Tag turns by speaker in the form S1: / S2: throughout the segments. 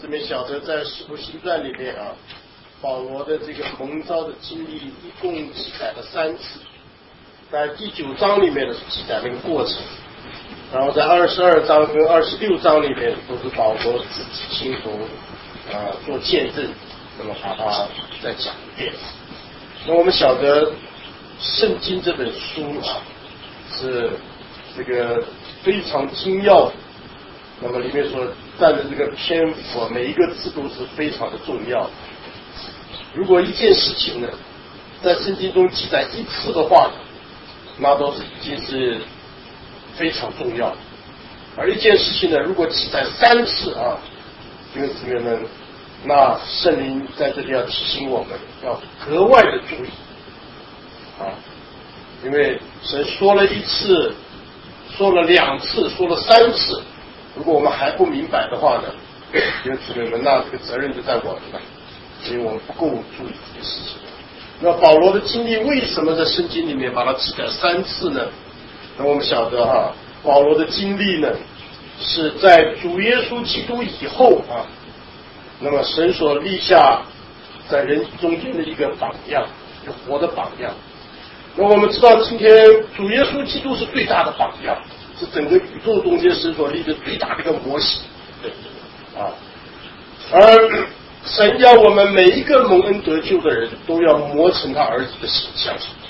S1: 姊妹晓得，在《使徒行传》里面啊，保罗的这个蒙召的经历一共记载了3次，在第9章里面呢是记载那个过程，然后在22章跟26章里面都是保罗自己亲手做见证，那么把它再讲一遍。那我们晓得圣经这本书啊是这个非常精要的，那么里面所占的这个篇幅啊，每一个字都是非常的重要。如果一件事情呢在圣经中记载1次的话，那都是已经是非常重要的，而一件事情呢如果记载3次啊，弟兄姊妹们，那圣灵在这里要提醒我们要格外的注意啊，因为神说了1次，说了2次，说了3次，如果我们还不明白的话呢，弟兄姊妹们，那这个责任就在我们了，因为我们不够注意这个事情。那保罗的经历为什么在圣经里面把它记载3次呢？那我们晓得哈，保罗的经历呢是在主耶稣基督以后啊，那么神所立下在人中间的一个榜样，一个活的榜样。那我们知道今天主耶稣基督是最大的榜样，是整个宇宙中间神所立的最大的一个模型，对啊。而神要我们每一个蒙恩得救的人都要磨成他儿子的形象。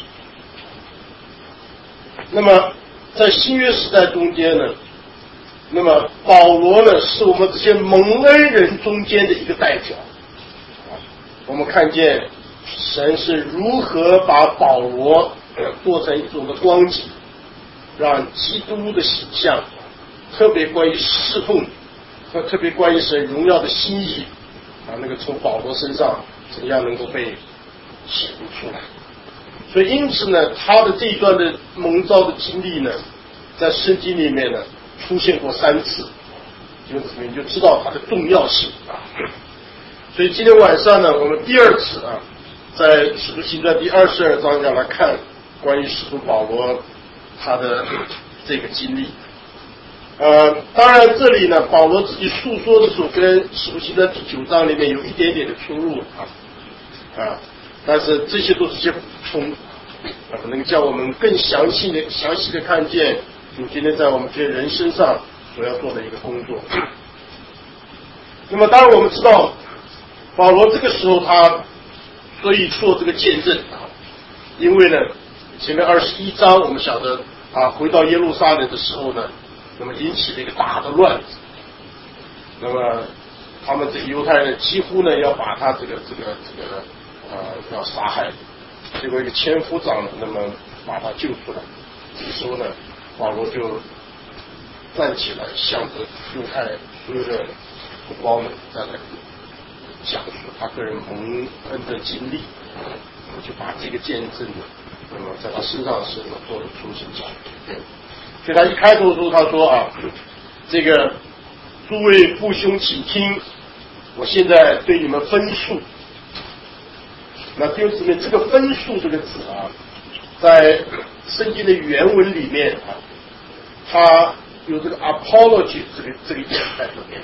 S1: 那么在新约时代中间呢，那么保罗呢是我们这些蒙恩人中间的一个代表。我们看见神是如何把保罗做成一种的光景，让基督的形象，特别关于侍奉和特别关于神荣耀的心意那个从保罗身上怎样能够被显露出来。所以因此呢，他的这一段的蒙召的经历呢，在圣经里面呢出现过3次，你就知道它的重要性啊。所以今天晚上呢，我们第2次啊，在使徒行传第22章要来看关于使徒保罗他的这个经历。当然这里呢，保罗自己述说的时候跟使徒行传第9章里面有一点点的出入但是这些都是些补充，能叫我们更详细的看见主今天在我们这些人身上所要做的一个工作。那么当然我们知道保罗这个时候他所以做这个见证因为呢前面21章我们晓得回到耶路撒冷的时候呢，那么引起了一个大的乱子，那么他们这个犹太人几乎呢要把他这个要杀害，结果一个千夫长呢，那么把他救出来。这个时候呢，保罗就站起来，向着犹太所有的同胞们在那里讲述他个人蒙恩的经历，就把这个见证呢，那么在他身上的时候做了重新讲。所以他一开头的时候他说这个诸位父兄请听，我现在对你们分述。那弟兄姊妹，这个分述这个字在圣经的原文里面它有这个 apology 这个意思在里面。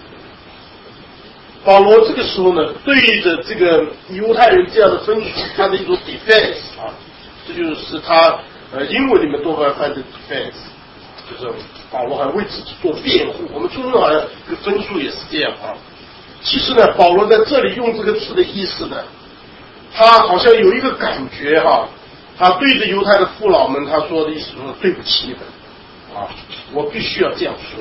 S1: 保罗这个时候呢，对着这个犹太人这样的分述，他的一种 defense 这就是他英文里面多半翻成 defense， 就是保罗还为自己做辩护。我们中文好像这个分述也是这样其实呢，保罗在这里用这个字的意思呢，他好像有一个感觉他对着犹太的父老们他说的意思说对不起你们我必须要这样说。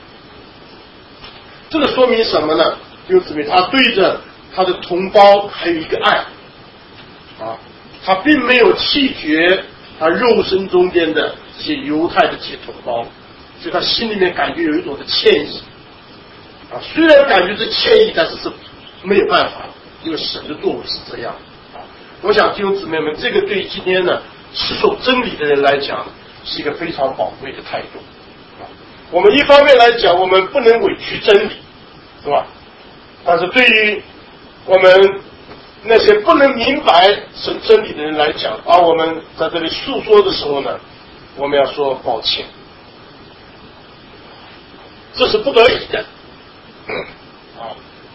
S1: 这个说明什么呢？弟兄姊妹，他对着他的同胞还有一个爱他并没有弃绝他肉身中间的这些犹太的这些同胞，所以他心里面感觉有一种的歉意虽然感觉这歉意，但是是没有办法，因为神的作为是这样我想弟兄姊妹们，这个对今天呢持守真理的人来讲是一个非常宝贵的态度我们一方面来讲，我们不能委屈真理，是吧？但是对于我们那些不能明白神真理的人来讲我们在这里诉说的时候呢，我们要说抱歉，这是不得已的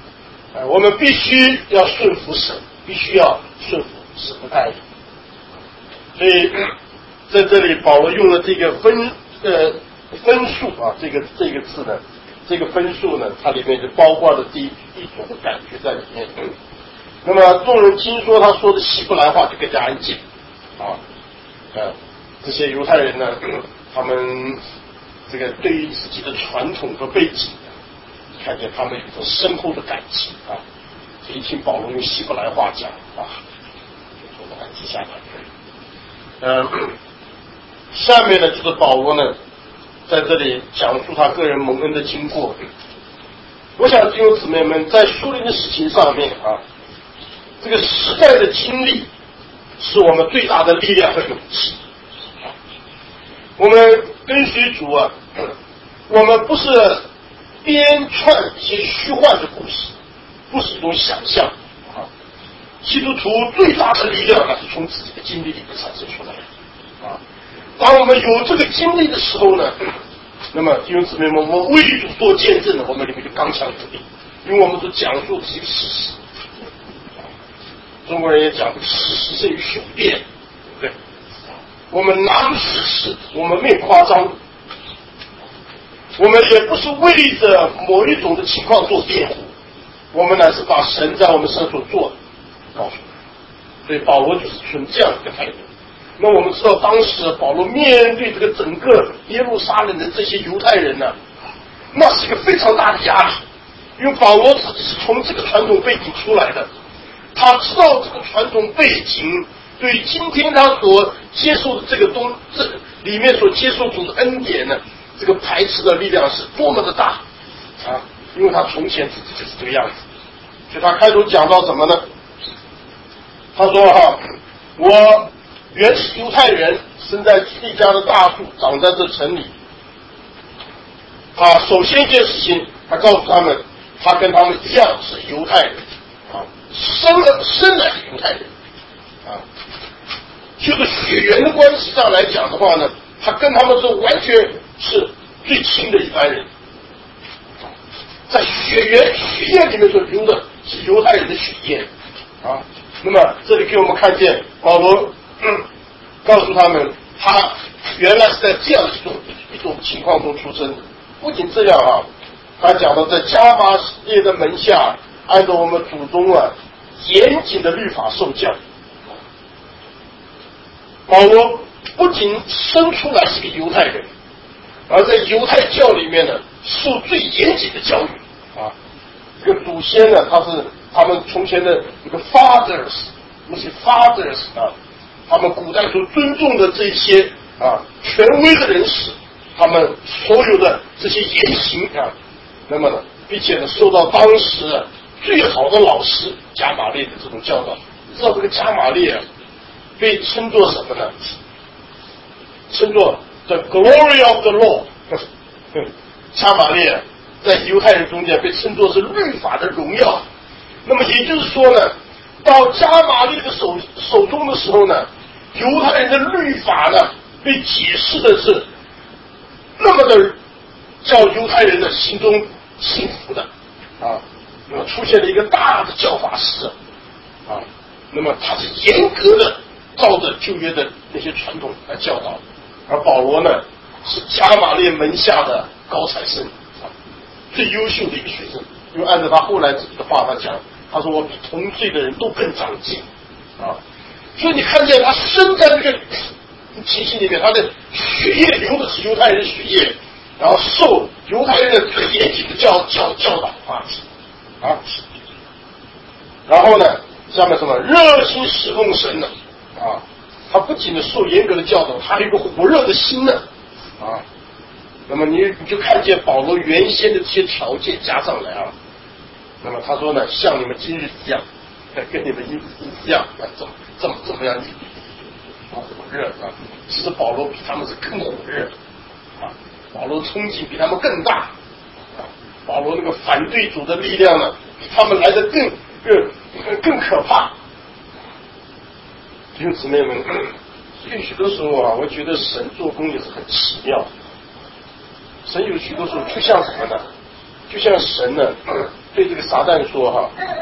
S1: 我们必须要顺服神，必须要顺服神的带领。所以在这里保罗用了这个分数啊，这个字呢，这个分数呢，它里面就包括了第一种的感觉在里面。那么众人听说他说的希伯来话，就更加安静啊。这些犹太人呢，他们这个对于自己的传统和背景，看见他们有着深厚的感激啊。一听保罗用希伯来话讲啊，就从感激下来。下面呢就是保罗呢在这里讲述他个人蒙恩的经过。我想弟兄姊妹们在属灵的事情上面啊，这个时代的经历是我们最大的力量和勇气。我们跟随主啊，我们不是编串一些虚幻的故事，不是一种想象啊。基督徒最大的力量是从自己的经历里面产生出来的啊。当我们有这个经历的时候呢，那么弟兄姊妹们，我们为主做见证呢，我们里面就刚强有力，因为我们所讲述的是一个事实。中国人也讲事实胜于雄辩，对不对？我们拿着事实，我们没有夸张，我们也不是为着某一种的情况做辩护，我们乃是把神在我们身上所做的告诉他。所以保罗就是存这样一个态度。那我们知道当时保罗面对这个整个耶路撒冷的这些犹太人呢，那是一个非常大的压力，因为保罗自己是从这个传统背景出来的，他知道这个传统背景对于今天他所接受的这里面所接受主的恩典呢，这个排斥的力量是多么的大啊！因为他从前自己就是这个样子，所以他开头讲到什么呢？他说我原是犹太人，生在基利家的大树，长在这城里。首先一件事情，他告诉他们，他跟他们一样是犹太人啊，生来是犹太人啊。就是血缘的关系上来讲的话呢，他跟他们是完全是最亲的一般人，在血液里面所流的是犹太人的血液啊。那么这里给我们看见保罗告诉他们，他原来是在这样一种情况中出生的。不仅这样啊，他讲到在加马列的门下，按照我们祖宗严谨的律法受教。保罗不仅生出来是个犹太人，而在犹太教里面呢，受最严谨的教育啊。这个祖先呢，他们从前的这个 fathers， 那些 fathers 啊，他们古代所尊重的这些权威的人士，他们所有的这些言行啊，那么呢，并且呢，受到当时最好的老师加马列的这种教导。你知道这个加马列被称作什么呢？称作 the glory of the law。加马列在犹太人中间被称作是律法的荣耀。那么也就是说呢，到加马列的手中的时候呢，犹太人的律法呢被解释的是那么的叫犹太人的心中幸福的啊。那么出现了一个大的教法师啊，那么他是严格的照着旧约的那些传统来教导，而保罗呢是加马列门下的高材生啊，最优秀的一个学生。因为按照他后来自己的话他讲，他说我比同岁的人都更长进啊。所以你看见他生在这个情形里面，他的血液流的是犹太人的血液，然后受犹太人的最严谨的教导啊，然后呢，下面什么热心侍奉神呢啊，他不仅受严格的教导，他还有一个火热的心呢啊。那么你就看见保罗原先的这些条件加上来啊，那么他说呢，像你们今日一样，跟你们一样这么样火热啊。其实保罗比他们是更火热啊，保罗冲劲比他们更大啊，保罗那个反对主的力量呢，比他们来的更可怕。弟兄姊妹们，所以许多时候啊，我觉得神做工也是很奇妙的。神有许多时候就像什么呢？就像神呢对这个撒旦说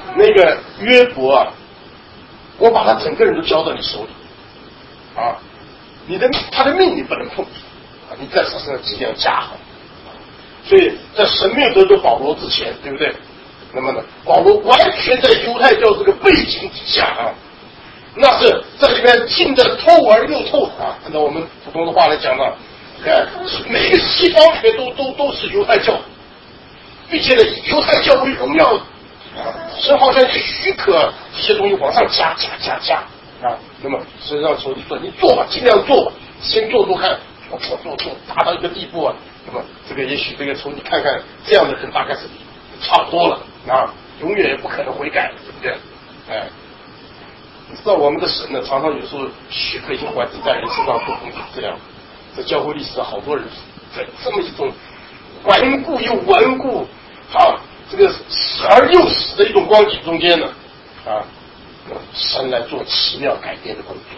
S1: 那个约伯啊，我把他整个人都交到你手里啊，他的命你不能碰啊，你在他身上尽量加好。所以在神没有得罪保罗之前，对不对？那么呢，保罗完全在犹太教这个背景底下啊，那是在里面浸得透而又透啊。按照我们普通的话来讲呢，每个西方里面都是犹太教，并且呢以犹太教为荣耀啊，神好像许可这些东西往上加啊。那么神让仇敌说：“你做吧，尽量做吧，先做看，做，达到一个地步啊。那么这个也许这个仇敌看看这样的人大概是差不多了啊，永远也不可能悔改，对不对？哎。”你知道我们的神呢，常常有时候许可一些环境在人身上做工作，这样，在教会历史上好多人在这么一种顽固又顽固啊，这个死而又死的一种光景中间呢，啊，神来做奇妙改变的工作。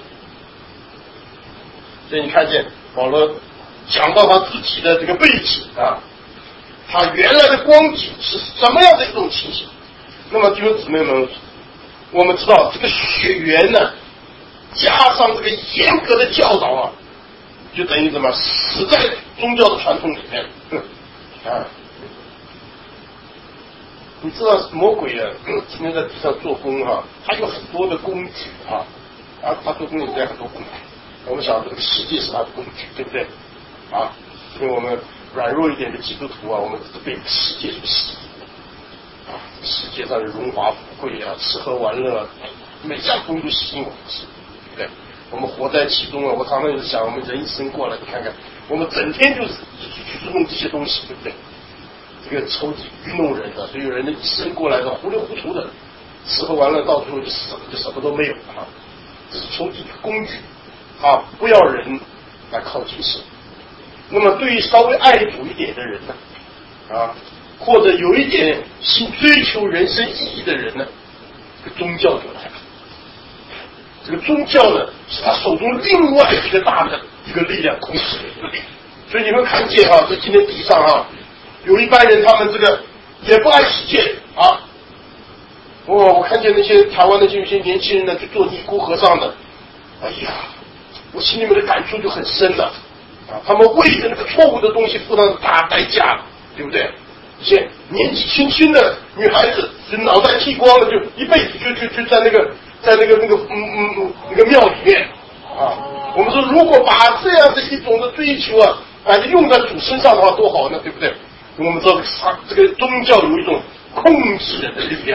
S1: 所以你看见保罗讲到他自己的这个背景啊，他原来的光景是什么样的一种情形？那么弟兄姊妹们，我们知道这个血缘呢，加上这个严格的教导啊，就等于什么死在宗教的传统里面啊。你知道魔鬼啊，今天在地上做工啊，他有很多的工具啊，他做工里面很多工具。我们想这个世界是他的工具，对不对？啊，因为我们软弱一点的基督徒啊，我们被世界所吸引。啊，世界上的荣华富贵啊，吃喝玩乐，每项东西都吸引我们，对不对？我们活在其中啊，我常常就想，我们人一生过来，你看看，我们整天就是去弄这些东西，对不对？这个仇敌愚弄人的，所以有人的一生过来的糊里糊涂的，吃喝玩乐到最后就死了，就什么都没有啊。这是仇敌的工具啊，不要人来靠近神。那么对于稍微爱主一点的人呢，啊。或者有一点心追求人生意义的人呢，这个宗教就来了。这个宗教呢，是他手中另外一个大的一个力量控制的。所以你们看见啊，在今天地上啊，有一般人他们这个也不爱世界啊。我看见那些台湾那些有些年轻人呢，去做尼姑和尚的，哎呀，我心里面的感触就很深了啊。他们为了那个错误的东西付上大代价，对不对？一些年纪轻轻的女孩子，就脑袋剃光了，就一辈子就在那个庙里面啊。我们说，如果把这样的一种的追求啊，用在主身上的话，多好呢，对不对？我们知道这个宗教有一种控制人的力量。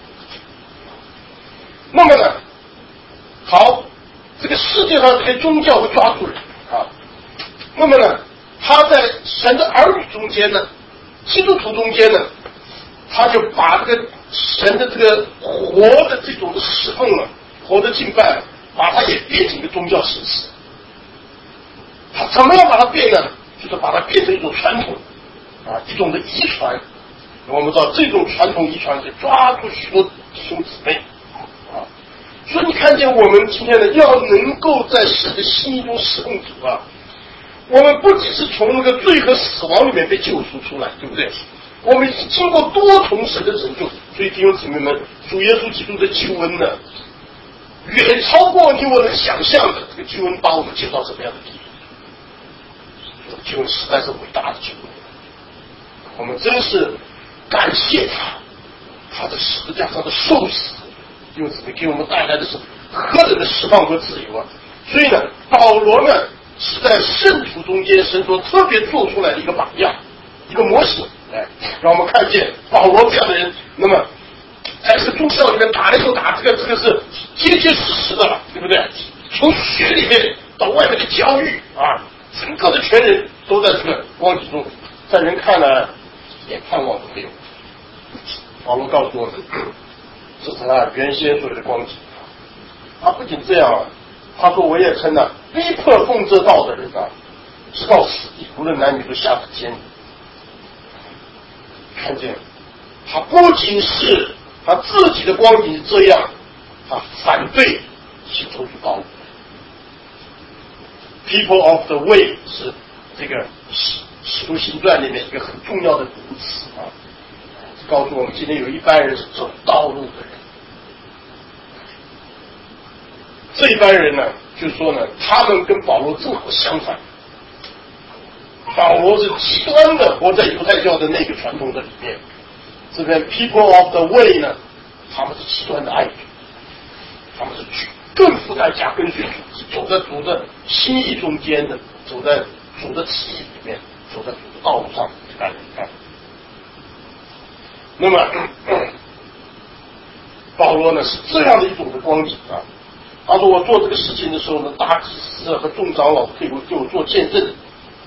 S1: 那么呢，好，这个世界上这些宗教会抓住人啊。那么呢，他在神的儿女中间呢。基督徒中间呢，他就把这个神的这个活的这种侍奉啊，活的敬拜，把它也变成一个宗教形式。他怎么样把它变呢？就是把它变成一种传统啊，一种的遗传。我们知道这种传统遗传是抓住许多弟兄姊妹啊。所以你看见我们今天呢，要能够在神的心意中侍奉主啊。我们不只是从那个罪和死亡里面被救赎出来，对不对？我们已经经过多重神的拯救，所以弟兄姊妹们，主耶稣基督的救恩呢，远超过你我能想象的。这个救恩把我们救到什么样的地步？这个救恩实在是伟大的救恩，我们真是感谢他的十字架上的受死，弟兄姊妹给我们带来的是何等的释放和自由啊！所以呢，保罗呢，是在圣徒中间神所特别做出来的一个榜样，一个模型，让我们看见保罗这样的人，那么在这个宗教里面打来又打，这个是结结实实的了，对不对？从血里面到外面的教育啊，整个的全人都在这个光景中，在人看来一点盼望都没有。保罗告诉我们，这是他原先所有的光景。他不仅这样啊，他说我也称呢，逼迫奉这道的人啊，直到死地，无论男女都下至监狱。看见他不仅是他自己的光景是这样，他反对信徒去高舞。People of the way 是这个使徒行传里面一个很重要的名词啊， 告诉我们，今天有一般人是走道路的人。这一般人呢，就是说呢，他们跟保罗正好相反。保罗是极端的活在犹太教的那个传统的里面，这边 people of the way 呢，他们是极端的爱主，他们是更付代价跟随主，是走在主的心意中间的，走在主的旨意里面，走在主的道路上来看。那么保罗呢是这样的一种的光景啊。他说我做这个事情的时候呢，大祭司和众长老可以给我做见证。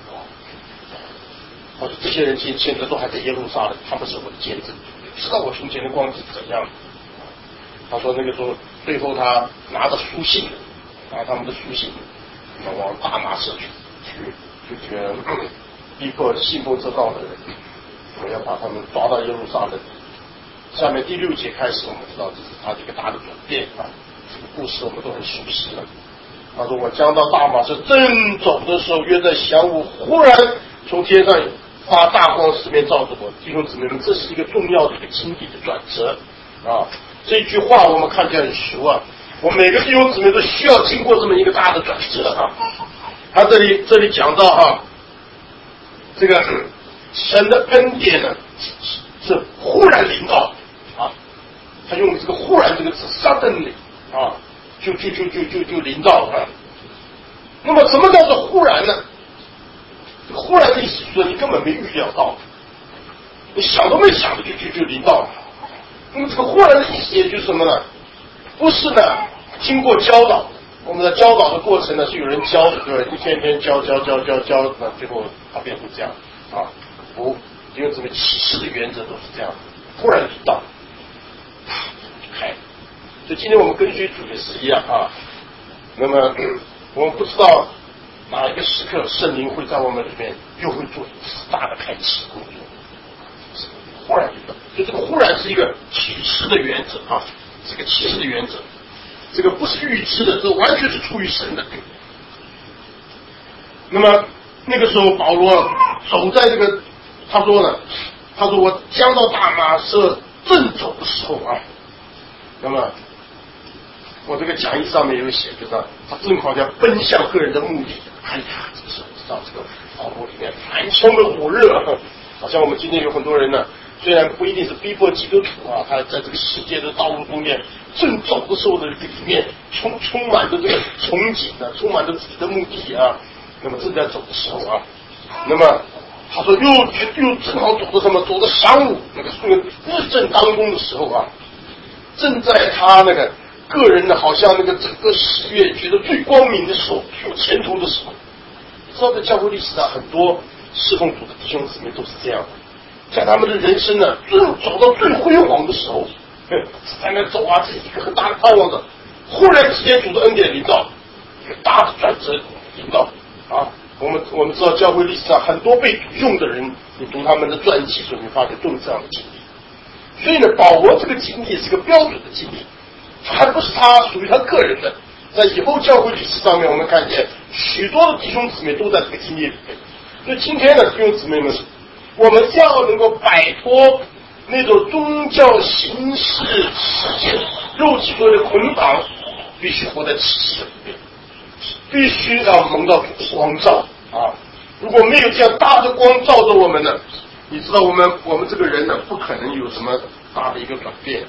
S1: 他说这些人现在都还在耶路撒冷，他们是我的见证，知道我从前的光景怎样。他说那个时候最后他拿着书信，拿他们的书信往大马士去这个逼迫信奉这道的人，我要把他们抓到耶路撒冷。下面第6节开始，我们知道这是他这个大的转变啊，这个故事我们都很熟悉了。他说我将到大马士正走的时候，约在晌午，忽然从天上发大光，四面照着我。弟兄姊妹们，这是一个重要的一个经历的转折啊！这句话我们看起来很熟啊，我每个弟兄姊妹都需要经过这么一个大的转折啊。他这里讲到啊，这个神的恩典呢是忽然临到啊，他用这个忽然这个字 suddenly 啊，就临到啊。那么什么叫做忽然呢？忽然的意思说你根本没预料到，你想都没想的就临到了。那么这个忽然的意思也就是什么呢？不是呢经过教导，我们的教导的过程呢是有人教的，对不对？一天天教，那最后它变成这样啊。不，因为这个启示的原则都是这样的，忽然临到，开。所以今天我们跟随主也是一样啊。那么我们不知道哪一个时刻圣灵会在我们里面又会做一次大的开启工作，忽然临到，就这个忽然是一个启示的原则啊，这个启示的原则，这个不是预知的，这完全是出于神的。那么那个时候保罗走在这个，他说我将到大马色正走的时候啊，那么我这个讲义上面有写，就是他正好要奔向个人的目的。哎呀，这个时候知道这个保罗里面满腔的火热，好像我们今天有很多人呢，虽然不一定是逼迫基督徒啊，他在这个世界的道路中间正走的时候的里面充满着这个憧憬的，充满着自己的目的啊。那么正在走的时候啊，那么他说又正好走到什么？走到晌午那个日正当中的时候啊，正在他那个个人的好像那个整个事业觉得最光明的时候，最有前途的时候。知道在教会历史上很多侍奉主的弟兄姊妹都是这样的，在他们的人生呢走到最辉煌的时候，在那走啊，这是一个很大的盼望的，忽然之间主的恩典临到，一个大的转折临到啊。我们知道教会历史上很多被主用的人，你读他们的传记时候，你发现都有这样的经历。所以呢，保罗这个经历是个标准的经历，还不是他属于他个人的。在以后教会历史上面，我们看见许多的弟兄姊妹都在这个经历里面。所以今天的弟兄姊妹们，我们要能够摆脱那种宗教形式世界肉体所有的捆绑，必须活在启示里面，必须要蒙到光照啊！如果没有这样大的光照着我们呢，你知道我们这个人呢，不可能有什么大的一个转变。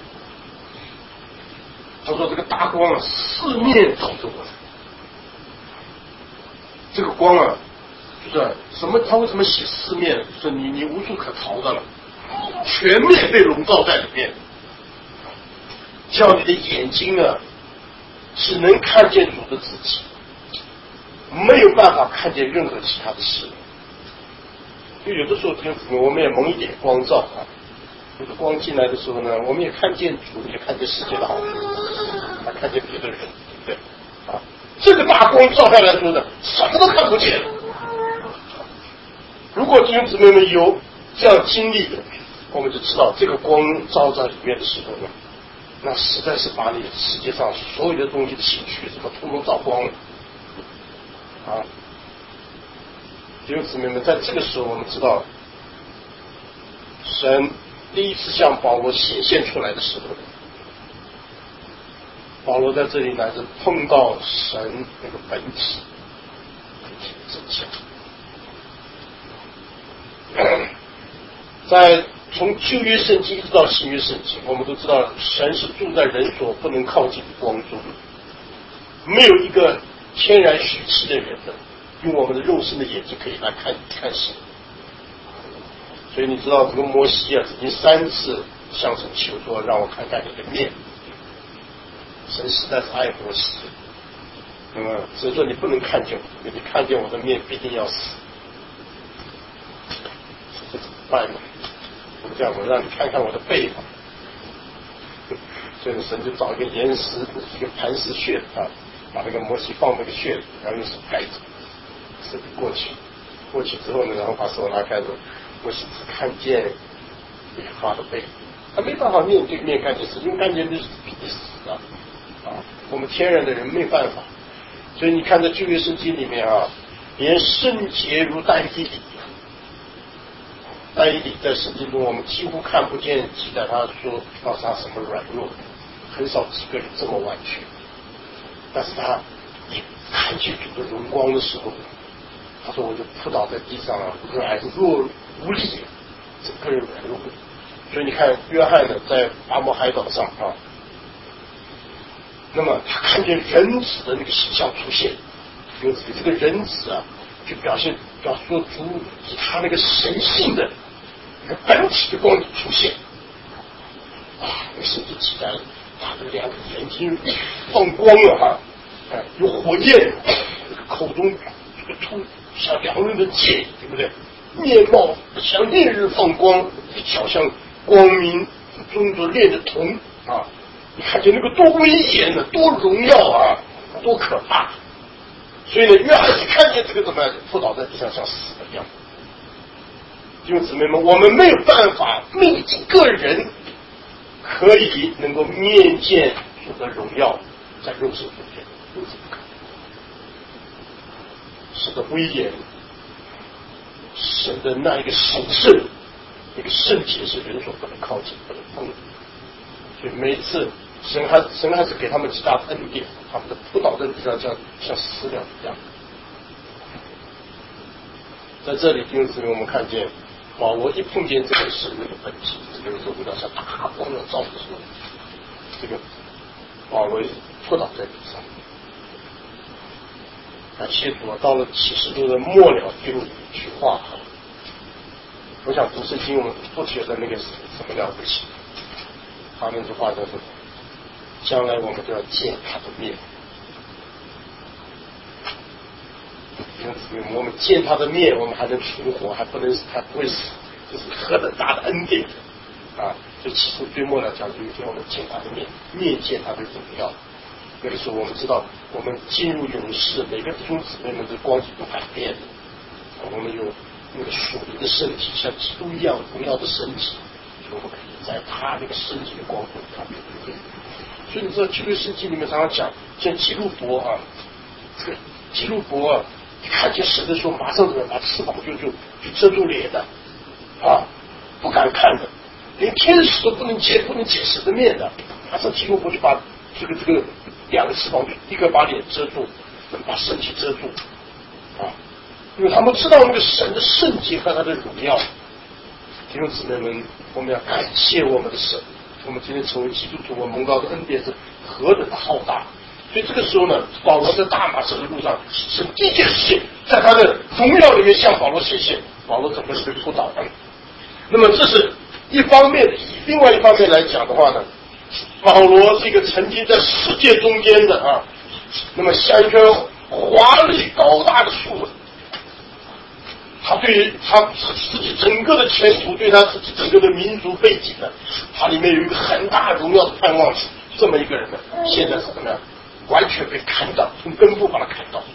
S1: 他说这个大光啊，四面照着我们。这个光啊，就是什么？他为什么写四面？说你无处可逃的了，全面被笼罩在里面，叫你的眼睛啊，只能看见主的自己，没有办法看见任何其他的事。就有的时候，我们也蒙一点光照啊。这个光进来的时候呢，我们也看见主，也看见世界的好，还看见别的人，对不对？啊，这个大光照下来的时候呢，什么都看不见。如果弟兄姊妹们有这样经历的，我们就知道这个光照在里面的时候呢，那实在是把你世界上所有的东西的情绪什么通通照光了。啊，弟兄姊妹们，在这个时候我们知道，神第一次向保罗显现出来的时候，保罗在这里乃是碰到神那个本体真相。在从旧约圣经一直到新约圣经，我们都知道神是住在人所不能靠近的光中，没有一个天然虚气的人的用我们的肉身的眼睛可以来看神。所以你知道这个摩西啊，曾经3次向神求说，让我看看你的面。神实在是爱摩西，那么所以说你不能看见我，你看见我的面必定要死。这怎么办呢？这样我让你看看我的背吧。所以神就找一个岩石，一个磐石穴啊，把那个摩西放那个穴，然后用手盖着，手过去之后呢，然后把手拉开了，摩西只看见耶和华的背，他没办法面对面看见神，因为看见就是必死啊。我们天然的人没办法，所以你看在旧约圣经里面啊，连圣洁如但以理，但以理在圣经中我们几乎看不见记载他说到他什么软弱，很少几个人这么完全。但是他一看见主的荣光的时候，他说我就扑倒在地上啊，软弱无力，整个人软弱。所以你看约翰呢，在阿摩海岛上啊，那么他看见人子的那个形象出现，因此这个人子啊，就表说主以他那个神性的那个本体的光里出现啊，那圣经记载了他的2个眼睛放光了有火焰，口中这个出像2刃的剑，对不对？面貌像烈日放光，一脚像光明中所炼的铜啊！你看见那个多威严呢，多荣耀啊，多可怕！所以呢，约翰一看见这个怎么样，扑倒在地上像死了一样。弟兄姊妹们，我们没有办法，没有一个人可以能够面见主的荣耀，在肉身中间，如此不可能。神的威严，神的那一个神圣，那个圣洁是人所不能靠近、不能碰的。所以每一次神还是给他们极大的恩典，他们的扑倒在地上像死了一样。在这里弟兄姊妹，我们看见保罗一碰见这个神的本体，这个荣耀像大光要照的时候，这个保罗扑倒在地上。感谢主，到了启示录的末了，就有一句话，我想读圣经我们不觉得那个是什么了不起，他那句话就是将来我们都要见他的面。因此我们见他的面，我们还能存活，还不会死，这是何等大的恩典啊！就启示最末了讲，有一天我们见他的面，面见他的荣耀。那个时候我们知道，我们进入永世，每个弟兄姊妹们的光景都改变了。我们有那个属灵的身体，像基督一样荣耀的身体，我们可以在他那个身体的光中看见。所以你知道旧约圣经里面常常讲，像基路伯啊，这个基路伯啊，一看见神的时候，马上把翅膀就遮住脸的啊，不敢看的，连天使都不能见神的面的，马上基路伯就把这个2个翅膀一个把脸遮住，把身体遮住啊，因为他们知道那个神的圣洁和他的荣耀。弟兄姊妹们，我们要感谢我们的神，我们今天成为基督徒，我们蒙到的恩典是何等的浩大。所以这个时候呢，保罗在大马士革路上，是第一件事情，在他的荣耀里面向保罗显现，保罗整个是被扑倒的。那么这是一方面，另外一方面来讲的话呢，保罗是一个曾经在世界中间的啊，那么像一棵华丽高大的树，他对于他自己整个的前途，对他自己整个的民族背景呢，他里面有一个很大荣耀的盼望。这么一个人呢，现在是怎么样？完全被砍倒，从根部把他砍倒。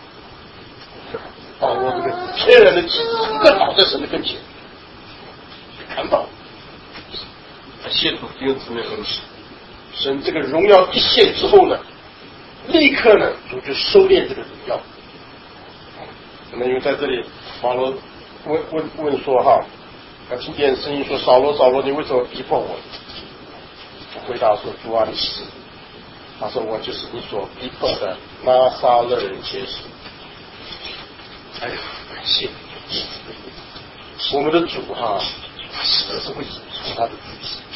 S1: 保罗这个天然的基因一个倒在神的跟前，被砍倒。谢主弟兄姊妹们，神这个荣耀一现之后呢，立刻呢主就收敛这个荣耀。那么因为在这里保罗问说哈， 那听见声音说：“扫罗，扫罗，你为什么逼迫我？”回答说：“主啊，你是。”他说：“我就是你所逼迫的拿撒勒人耶稣。”哎呀，感谢我们的主哈，他实在是会引出他的自己。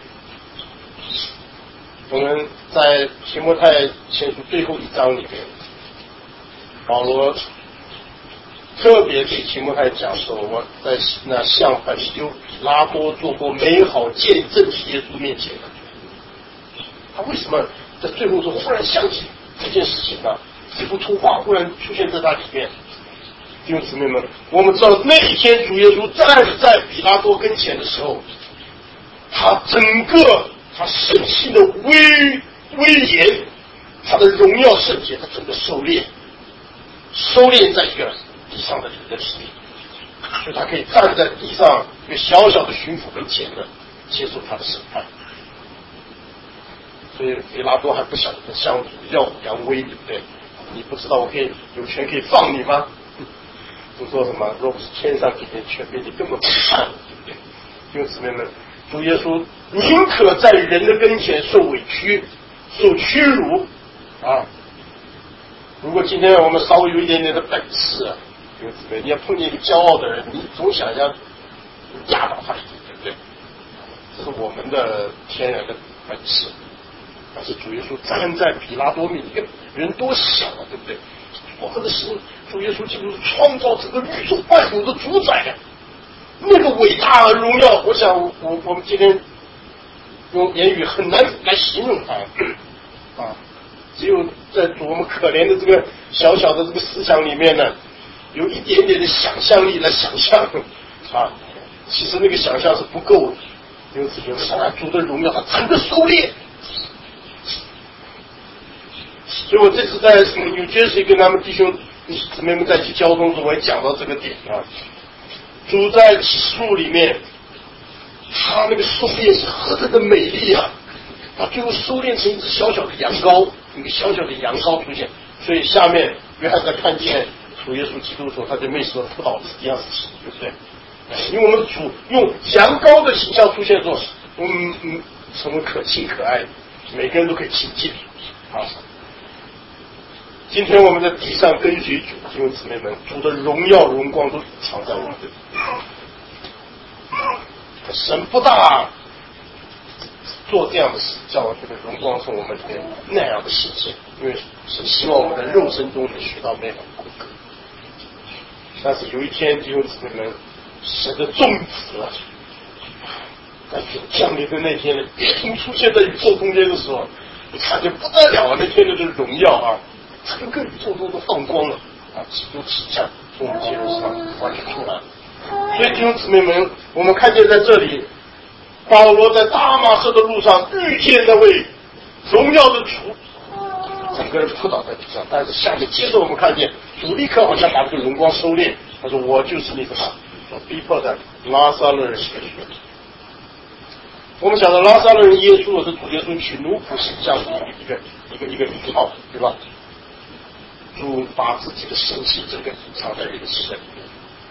S1: 我们在提摩太前书最后1章里面，保罗特别给提摩太讲说：“我在那向本丢比拉多做过美好见证的耶稣面前。”他为什么在最后说忽然想起这件事情呢？这幅图画忽然出现在他里面。弟兄姊妹们，我们知道那一天主耶稣站在比拉多跟前的时候，他整个他圣性的威严，他的荣耀圣洁，他整个收敛在一个地上的人的里面，所以他可以站在地上一个小小的巡抚跟前的接受他的审判。所以比拉多还不晓得像耀武扬威，对不对？你不知道我可以有权可以放你吗？不说什么，若不是天上给你权柄，你根本不看，对不对？弟兄姊妹们，主耶稣宁可在人的跟前受委屈、受屈辱啊！如果今天我们稍微有一点点的本事啊，弟兄姊妹，你要碰见一个骄傲的人，你总想要压倒他一点，对不对？这是我们的天然的本事。但是主耶稣站在比拉多面前，人多小啊，对不对？我们的神主耶稣基督是创造整个宇宙万有的主宰的，那个伟大的荣耀，我想我们今天用言语很难来形容它啊。只有在我们可怜的这个小小的这个思想里面呢，有一点点的想象力来想象啊。其实那个想象是不够的，因此就上来主的荣耀，它整个收敛。所以我这次在纽约市跟他们弟兄姊妹们在一起交通时，我也讲到这个点啊。主在启示录里面，他那个收敛是何等的美丽啊！他最后收敛成一只小小的羊羔，一个小小的羊羔出现。所以下面约翰在看见主耶稣基督的时候，他就没说扑倒自己样子，对不对？因为我们主用羊羔的形象出现的时候，成为可亲可爱的，每个人都可以亲近啊。今天我们在地上跟随主，弟兄姊妹们，主的荣耀荣光都藏在我们这里。神不大做这样的事，叫这个荣光从我们里面那样的显现，因为是希望我们在肉身中能学到美好的功课。但是有一天，弟兄姊妹们，神的众子在主降临的那天，一同出现在宇宙中间的时候，你看见不得了啊！那天的荣耀啊！整个宇宙都放光了啊！基督体相从我们基督上完全出来。所以弟兄姊妹们，我们看见在这里，保罗在大马色的路上遇见那位荣耀的主，整个人扑倒在地上。但是下面接着我们看见主立刻好像把这个荣光收敛，他说：“我就是那个所逼迫的拉撒勒人耶稣。”我们晓得拉撒勒人耶稣是主耶稣取奴仆形象的一个名号，对吧？主把自己的神性整个隐藏在人的心里面，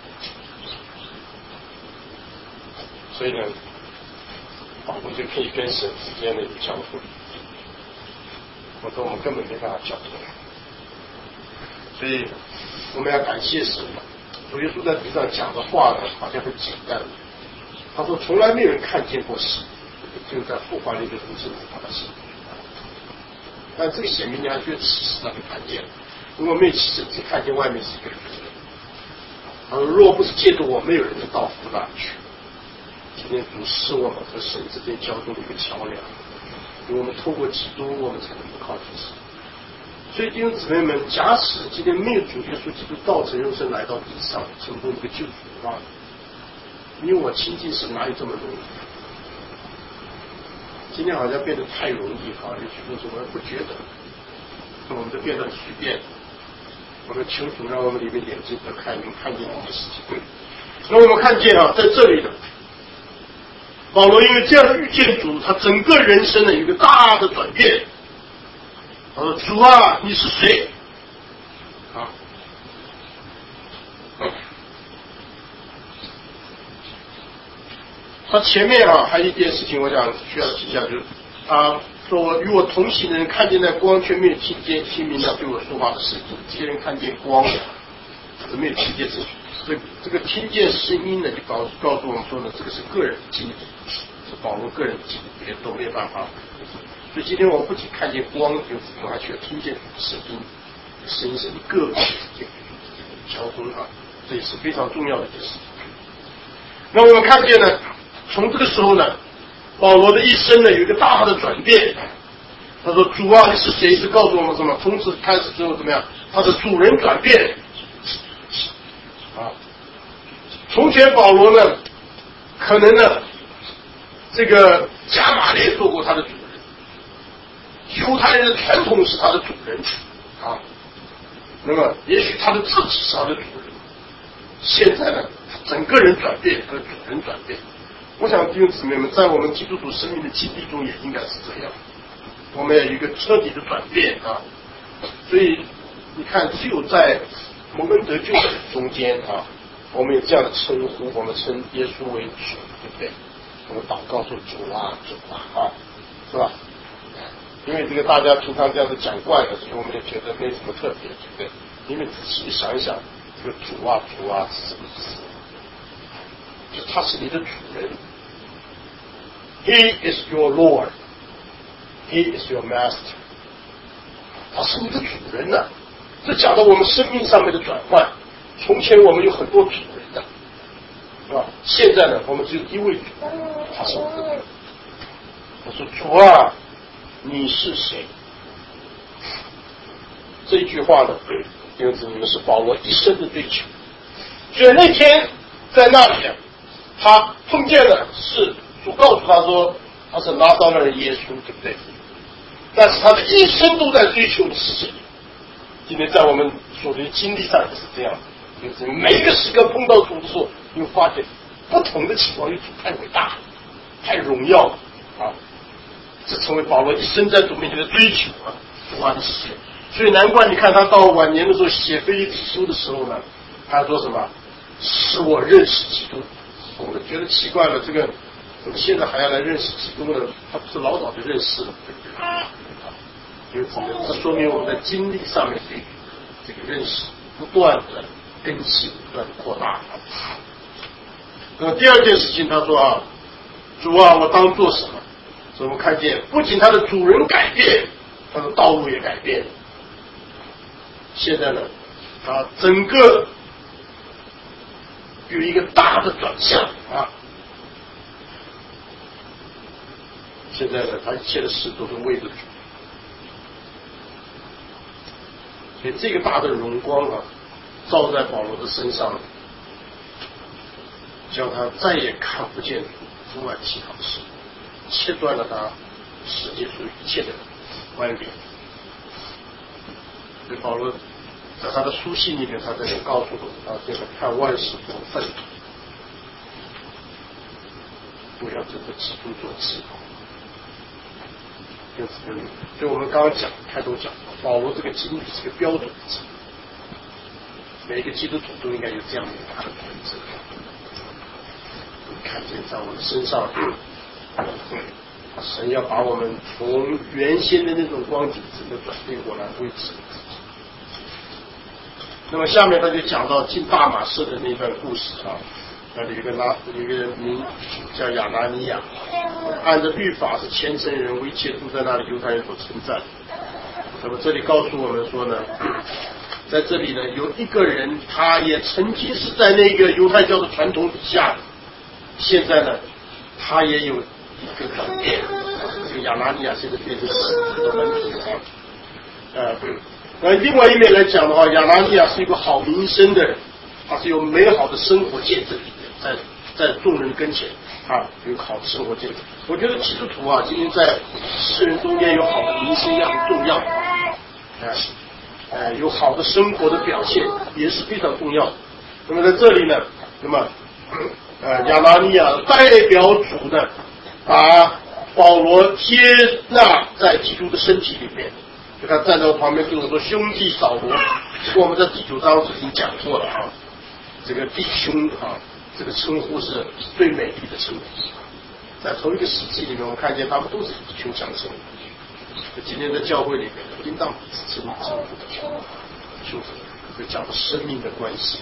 S1: 所以呢，我们就可以跟神之间的交互，否则我们根本没办法交互。所以我们要感谢神。主耶稣在地上讲的话呢，好像很简单。他说：“从来没有人看见过神，就在复活里的如是他的神。”但这个显明你还觉得启示上面看见了。如果没有启示，只看见外面是一个人。若不是借着我，没有人能到父那里去。今天主是我们和神之间交通的一个桥梁，因为我们透过基督，我们才能够靠近神。所以弟兄姊妹们，假使今天没有主耶稣基督道成肉身来到地上，成为一个救主啊，你我亲近神哪有这么容易？今天好像变得太容易啊！有许多时候不觉得，我们就变得很随便。我们求主让我们里面眼睛都开，能看见这些事情。那我们看见啊，在这里的保罗因为这样的遇见主，他整个人生的有一个大的转变。他说：“主啊，你是谁？”啊， 他前面还有一件事情，我想需要提一下，就是他说与我同行的人看见那光，却没有听见听明了对我说话的声音。这些人看见光，可是没有听见这个听见声音呢，就告诉我们说呢，这个是个人的经历，是保罗个人的经历，别人都没有办法。所以今天我们不仅看见光，我们还需要听见声音，声音是你个别的交通这也是非常重要的一件事情。那我们看见呢，从这个时候呢，保罗的一生呢有一个大的转变。他说：“主啊，你是谁？”是告诉我们什么？从此开始之后怎么样？他的主人转变从前保罗呢，可能呢，这个加马列做过他的主人，犹太人的传统是他的主人那么也许他的自己是他的主人。现在呢，整个人转变和主人转变。我想弟兄姊妹们，在我们基督徒生命的经历中也应该是这样。我们要有一个彻底的转变所以你看，只有在蒙恩得救的中间我们有这样的称呼，我们称耶稣为主，对不对？我们祷告说主啊，主啊，是吧？因为这个大家平常这样子讲惯了，所以我们也觉得没什么特别，对不对？因为仔细想一想，这个主啊主啊是什么意思？就他是你的主人。He is your Lord. He is your master. 他是你的主人呢。这讲到我们生命上面的转换。从前我们有很多主人的，是吧？现在呢，我们只有一位主，他是我们的主。我说主啊，你是谁？这句话呢，弟兄姊妹们，是保罗一生的追求。所以那天在那里他碰见的是主告诉他说他是拿撒勒人耶稣，对不对？但是他的一生都在追求的是谁？今天在我们所的经历上也是这样的。就是每一个时刻碰到主的时候，你会发现不同的情况，因为主太伟大，太荣耀了这成为保罗一生在主面前的追求主啊，你是谁？所以难怪你看他到晚年的时候写腓立比书的时候呢，他说什么？使我认识基督。我们觉得奇怪了，这个怎么现在还要来认识基督呢？他不是老早就认识了，对不对？这说明我们在经历上面这个认识不断的更新，不断的扩大。那么第二件事情，他说主啊，我当做什么？所以我们看见，不仅他的主人改变，他的道路也改变。现在呢，整个有一个大的转向现在呢，他一切的事都是为了主。所以这个大的荣光照在保罗的身上，叫他再也看不见主外其他的事，切断了他世界所有一切的关联。所以保罗在他的书信里面，他这里告诉我们这个看万事不愤，不要这个基督做基督。所以我们刚刚开头讲，保罗这个经历是个标准的经历，每一个基督徒都应该有这样的他的本质。看见在我们身上，神要把我们从原先的那种光景整个转变过来为止。那么下面他就讲到进大马士的那段故事那里有一个人名叫亚拿尼亚，按照律法是虔诚人，为一切住在那里犹太人所称赞。那么这里告诉我们说呢，在这里呢有一个人，他也曾经是在那个犹太教的传统底下，现在呢他也有一个转变。这个亚拿尼亚现在变成使徒的门徒那另外一面来讲的话，亚拿尼亚是一个好名声的人，他是有美好的生活见证，在众人跟前有好的生活见证。我觉得基督徒今天在世人中间有好的名声也很重要有好的生活的表现也是非常重要的。那么在这里呢，那么亚拿尼亚代表主呢，把保罗接纳在基督的身体里面，就他站在旁边对我说：“兄弟扫罗。”这个我们在第9章已经讲过了这个弟兄这个称呼是最美丽的称呼。 在同一个时期里面，我们看见他们都是穷乡生。今天在教会里面，应当彼此亲密基督的祝福，会讲到生命的关系。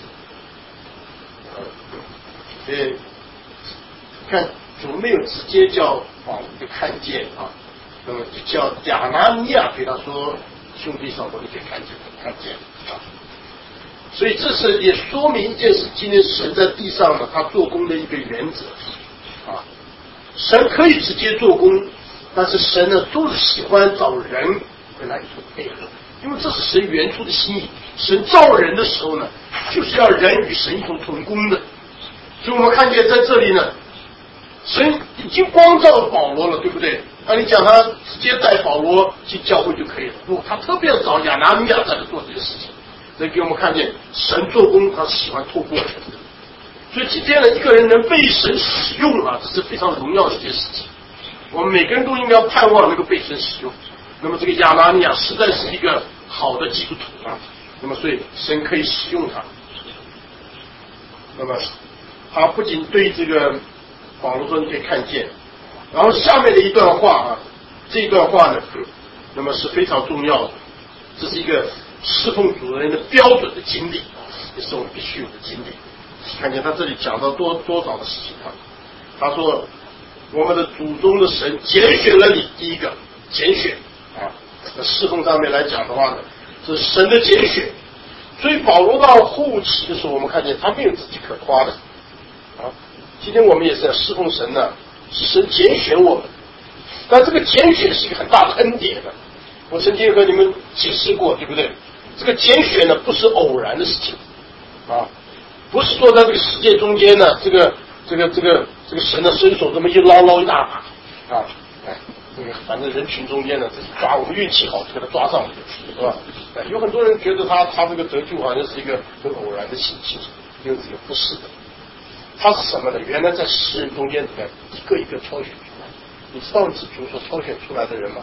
S1: 所以看主没有直接叫保罗看见啊，那么就叫亚拿尼亚对他说：“兄弟少伯，你可以看见啊。”所以这是也说明一件事：今天神在地上呢，他做工的一个原则啊。神可以直接做工，但是神呢，都是喜欢找人来做配合，因为这是神原初的心意。神造人的时候呢，就是要人与神一同同工的。所以我们看见在这里呢，神已经光照了保罗了，对不对？那你讲他直接带保罗进教会就可以了，不，他特别要找亚拿尼亚在这做这个事情。所以给我们看见神做工，他喜欢透过人的。所以今天呢，一个人能被神使用啊，这是非常荣耀的一件事情。我们每个人都应该盼望能够被神使用。那么这个亚拿尼亚实在是一个好的基督徒啊。那么所以神可以使用他。那么他不仅对这个保罗说你可以看见，然后下面的一段话啊，这一段话呢，那么是非常重要的，这是一个侍奉主人的标准的经历，也是我们必须有的经历。看见他这里讲到多少的事情啊？他说我们的祖宗的神拣选了你，第一个拣选啊，那侍奉上面来讲的话呢，这是神的拣选。所以保罗到后期的时候，我们看见他没有自己可夸的啊。今天我们也是在侍奉神呢，是神拣选我们，但这个拣选是一个很大的恩典的。我曾经和你们解释过，对不对？这个拣选呢，不是偶然的事情啊。不是说在这个世界中间呢，这个神的伸手这么一捞一大把啊，反正人群中间呢，这是抓我们运气好，给他抓上去，是吧？有很多人觉得他这个得救好像是一个很偶然的情形，因为这个不是的，他是什么呢？原来在世人中间一个一个挑选出来，你知道你是主所挑选出来的人吗？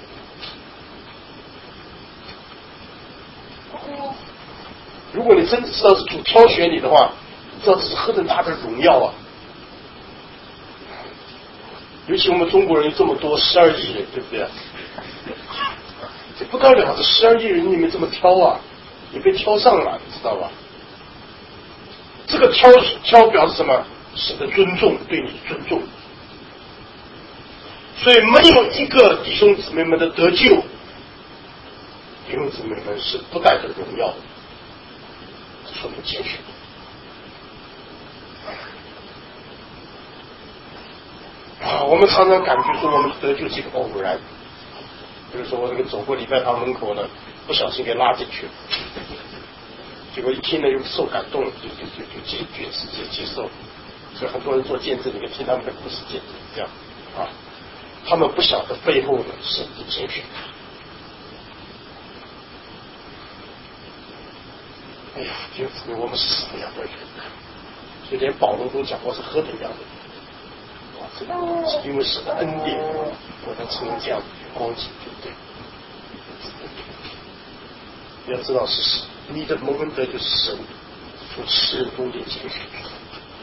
S1: 如果你真的知道是主挑选你的话，你知道这是何等大的荣耀啊！尤其我们中国人这么多，12亿人，对不对？这不得了，这12亿人里面这么挑啊，你被挑上了，你知道吧？这个挑表示什么？神的尊重，对你的尊重。所以没有一个弟兄姊妹们的得救，弟兄姊妹们是不带着荣耀的。说明拣选啊！我们常常感觉说我们得救是一个偶然，比如说我这个走过礼拜堂门口呢，不小心给拉进去了，结果一听呢又受感动，就接受。所以很多人做见证，你可以听他们的故事见证，这样啊，他们不晓得背后呢是拣选。哎呀，弟兄姊妹，我们是什么样的人呢？所以连保罗都讲过是何等样的人。哇，这个是因为神的恩典，我能成为这样的光景，对不对？你要知道是你的蒙恩德就是神从世人中间拣选出来。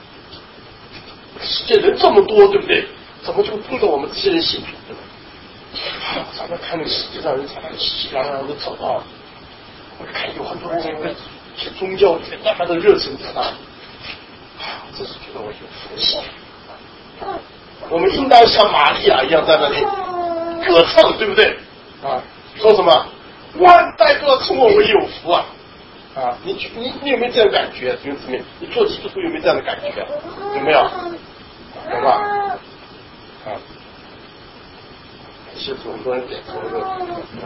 S1: 世界人这么多，对不对？怎么就碰到我们这些人信主，对吧？咱们看那个世界上人常常熙熙攘攘的走啊，我看有很多人在宗教里面慢慢的热忱在那里，这是觉得我有福气。我们应当像玛利亚一样在那里歌唱，对不对？啊，说什么万代都要称我为有福啊！啊，你有没有这样的感觉？弟兄姊妹，你做基督徒有没有这样的感觉？有没有？有吧？啊，谢谢很多人点头的，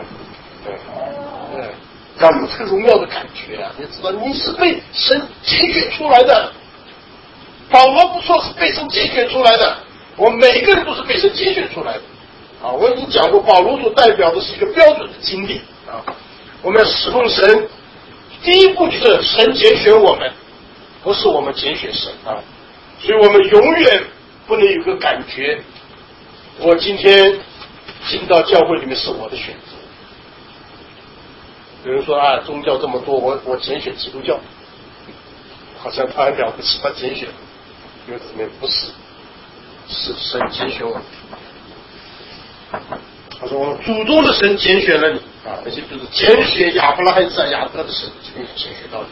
S1: 对。让你这个荣耀的感觉啊！你知道你是被神拣选出来的，保罗不说是被神拣选出来的，我们每个人都是被神拣选出来的啊！我已经讲过，保罗所代表的是一个标准的经历啊！我们要侍奉神，第一步就是神拣选我们，不是我们拣选神啊！所以我们永远不能有个感觉，我今天进到教会里面是我的选择。有人说啊，宗教这么多，我拣选基督教，好像他很了不起，他拣选，因为怎么样？不是， 是神拣选我们。他说：“我祖宗的神拣选了你啊，那些就是拣选亚伯拉罕、以撒、雅各的神，就拣选到你。”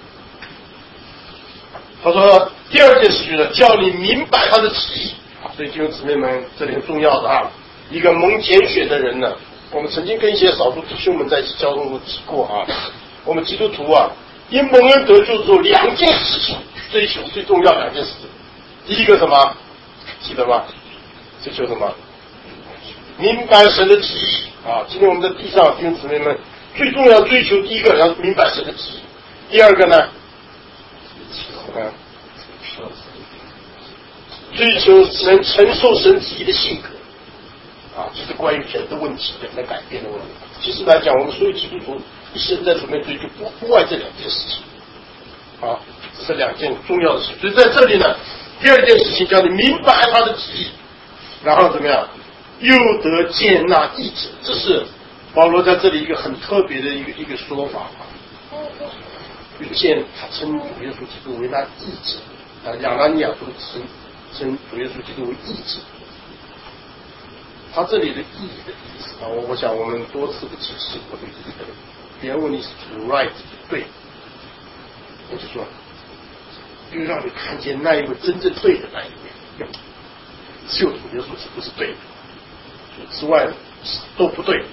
S1: 他说：“第二件事情呢，叫你明白他的旨意啊。”所以弟兄姊妹们，这里很重要的啊，一个蒙拣选的人呢，我们曾经跟一些少数弟兄们在一起交通过提过啊，我们基督徒啊，因蒙恩得救之后，两件事情追求最重要两件事情，第一个什么？记得吗？追求什么？明白神的旨意啊！今天我们在地上弟兄姊妹们最重要追求第一个要明白神的旨意，第二个呢，追求神承受神旨意的性格啊，这是关于人的问题，人的改变的问题。其实来讲，我们所有基督徒一生在准备追求不外这两件事情啊，这是两件重要的事情。所以在这里呢，第二件事情叫你明白他的旨意，然后怎么样？又得见那义者，这是保罗在这里一个很特别的一个说法啊。遇见他称主耶稣基督为那义者啊，亚拿尼亚都称主耶稣基督为义者。他这里的义的意思啊，我想我们多次的解释过这个义的原文意思是 right 对，我就说，就让你看见那一位真正对的那一位，只有主耶稣基督是对的。之外都不对。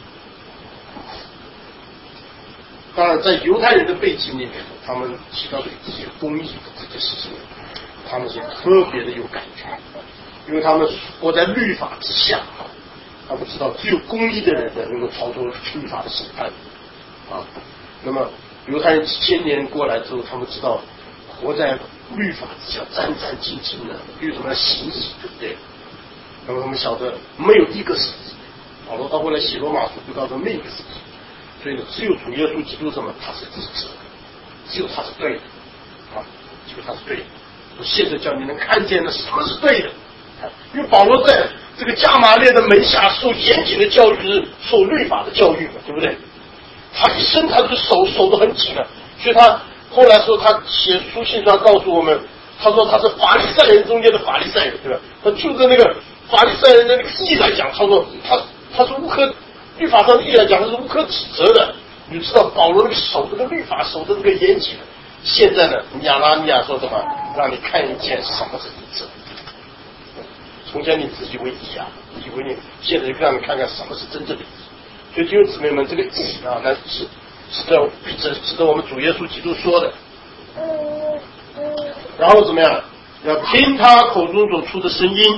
S1: 当然，在犹太人的背景里面，他们提到这个义公义的这件事情，他们是特别的有感觉，因为他们活在律法之下，他们知道只有公义的人能够逃脱律法的审判啊。那么犹太人几千年过来之后，他们知道活在律法之下战战兢兢的，为什么要行义，对不对？那么我们晓得没有一个是义，保罗到后来写罗马书就告诉没有一个是义，所以呢，只有主耶稣基督什么，他是义者，只有他是对的啊，只有他是对的。我现在叫你能看见的什么是对的，因为保罗在这个加马列的门下受严谨的教育，是受律法的教育嘛，对不对？他一生他这个手得很紧了，所以他后来说他写书信上告诉我们，他说他是法利赛人中间的法利赛人，对吧？他就着那个法利赛人的那个义来讲，他说他是无可律法上的义来讲，他是无可指责的。你知道保罗那个守这个律法守的这个严谨，现在呢，亚拿尼亚说什么？让你看一见什么是义者。从前你自己为义啊，以为你现在就让你看看什么是真正的义。所以弟兄姊妹们，这个义啊，那是值得我们主耶稣基督说的。然后怎么样？要听他口中所出的声音。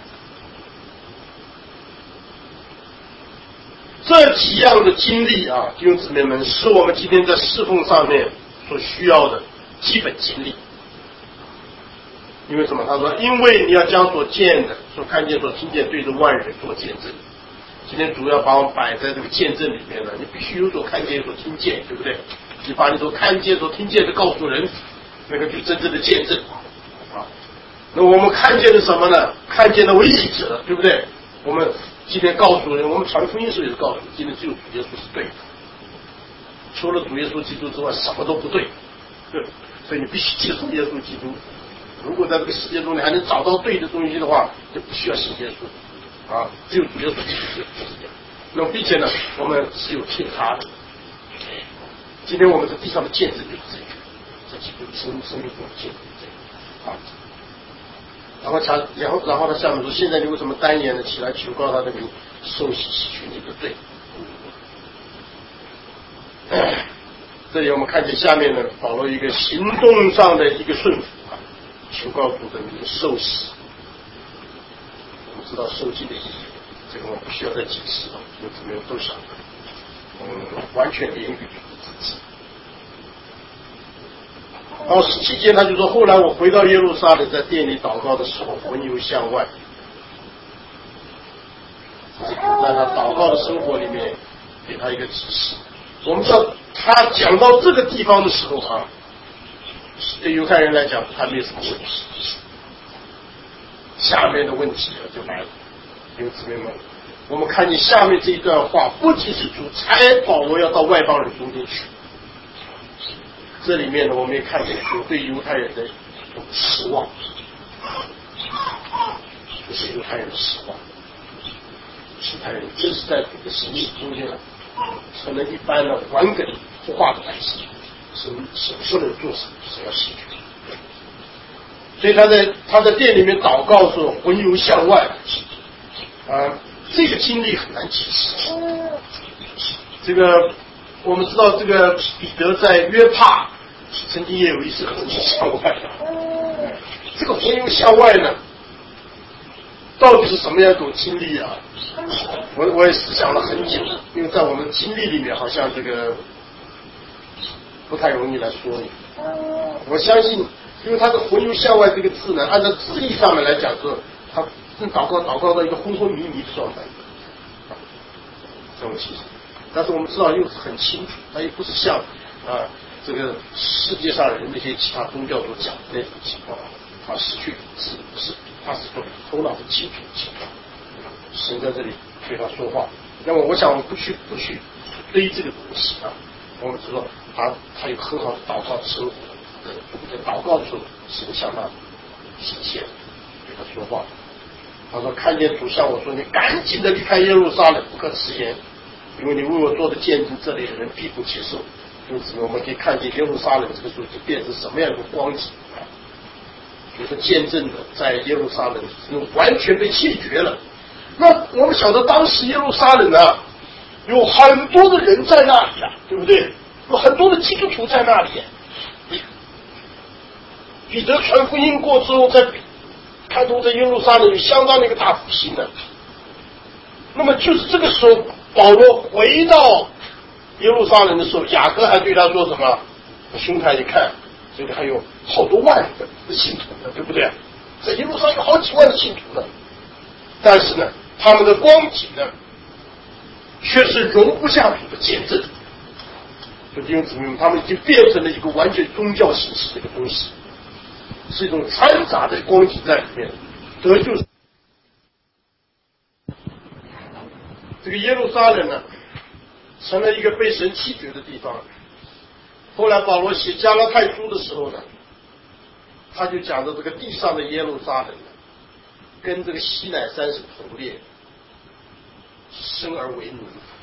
S1: 这几样的经历啊，弟兄姊妹们，是我们今天在侍奉上面所需要的基本经历。因为什么？他说，因为你要将所见的、所看见、所听见，对着万人做见证。今天主要把我们摆在这个见证里面了，你必须有所看见、有所听见，对不对？你把你所看见、所听见的告诉人，那个就真正的见证啊。那我们看见的什么呢？看见的为义者，对不对？我们今天告诉人，我们传福音时也是告诉人，今天只有主耶稣是对的，除了主耶稣基督之外，什么都不对。对，所以你必须接受耶稣基督。如果在这个世界中你还能找到对的东西的话，就不需要信耶稣啊，只有主耶稣基督就是这样。那么并且呢，我们是有听他的。今天我们在地上的见证就是这个，这基督生命中的见证这个啊。然后他下面说：现在你为什么单言的起来求告他的名，受洗洗去你的罪？这里我们看见下面呢，保罗一个行动上的一个顺服啊，求告主的名受洗。我们知道受洗的意义，这个我们不需要再解释了，因为姊妹都晓得，完全连于自己。然后17节他就说，后来我回到耶路撒冷，在店里祷告的时候，魂游向外。在他祷告的生活里面，给他一个指示。我们知道他讲到这个地方的时候啊，对犹太人来讲，他没有什么问题。下面的问题就来了，弟兄姊妹们，我们看见下面这一段话，不仅是主差保罗要到外邦人中间去。这里面呢，我们也看见有对犹太人的失望， 不是犹太人的习惯。犹太人真是在这个形式中间成了一般的顽梗不化的百姓，是不能做什么，是要信主。所以他在店里面祷告说魂游向外这个经历很难解释。这个我们知道，这个彼得在约帕曾经也有一次魂游向外。这个魂游向外呢，到底是什么样一种经历啊？我也思想了很久，因为在我们经历里面，好像这个不太容易来说明。我相信，因为他的魂游向外这个字呢，按照字义上面来讲说，他正祷告到一个昏昏迷迷的状态，这种情形。但是我们知道又是很清楚，他也不是像这个世界上人那些其他宗教所讲的那种情况，他失去理智，不是，他是说头脑是清楚的情况。神在这里对他说话，那么我想我不去追这个东西我们知道他有很好的祷告的生活，在祷告的时候，神向他显现，对他说话。他说看见主向我说，你赶紧的离开耶路撒冷，不可迟延，因为你为我做的见证，这里的人必不接受。因此我们可以看见耶路撒冷这个时候就变成什么样的光景就是见证的在耶路撒冷完全被弃绝了。那我们晓得当时耶路撒冷有很多的人在那里对不对？有很多的基督徒在那里。彼得传福音过之后，开头在耶路撒冷有相当的一个大复兴的。那么就是这个时候，保罗回到耶路撒冷的时候，雅各还对他说什么？兄台，你看，这里还有好多万的信徒呢，对不对？在耶路撒冷有好几万的信徒呢，但是呢，他们的光景呢，却是容不下主的见证。就弟兄姊妹们，他们已经变成了一个完全宗教形式的一个东西，是一种掺杂的光景在里面。得救这个耶路撒冷呢，成了一个被神弃绝的地方。后来保罗写加拉太书的时候呢，他就讲到这个地上的耶路撒冷跟这个西乃山是同列，生而为奴。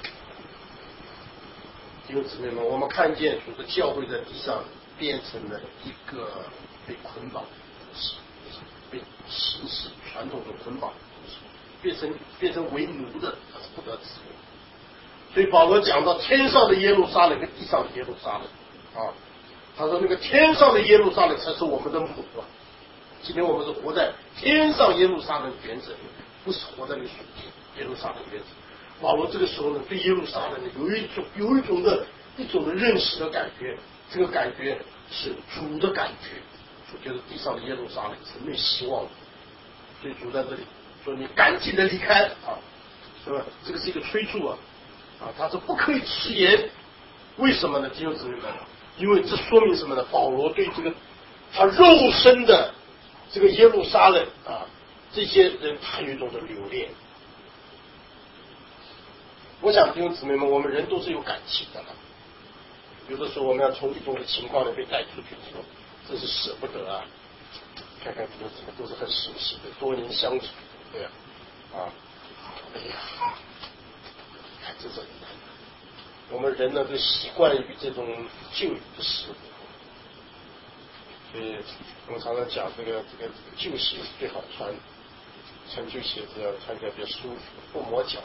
S1: 弟兄姊妹们，我们看见主的教会在地上变成了一个被捆绑的东西，被形式传统的捆绑的东西，变成为奴的，不得自由。所以保罗讲到天上的耶路撒冷跟地上的耶路撒冷他说那个天上的耶路撒冷才是我们的母今天我们是活在天上耶路撒冷原则，不是活在那个属天耶路撒冷原则。保罗这个时候呢，对耶路撒冷有一种的认识的感觉，这个感觉是主的感觉，主觉得地上的耶路撒冷是没有希望的，所以主在这里说你赶紧的离开是吧？这个是一个催促他说不可以迟延，为什么呢？弟兄姊妹们，因为这说明什么呢？保罗对这个他肉身的这个耶路撒冷这些人他有一种的留恋。我想弟兄姊妹们，我们人都是有感情的有的时候我们要从一种的情况里被带出去之后，真是舍不得看看弟兄姊妹都是很熟悉的，多年相处，对哎呀，看这种我们人呢都习惯于这种旧有的事物，所以我们常常讲这个旧鞋是最好穿旧鞋子要穿起来比较舒服，不磨脚。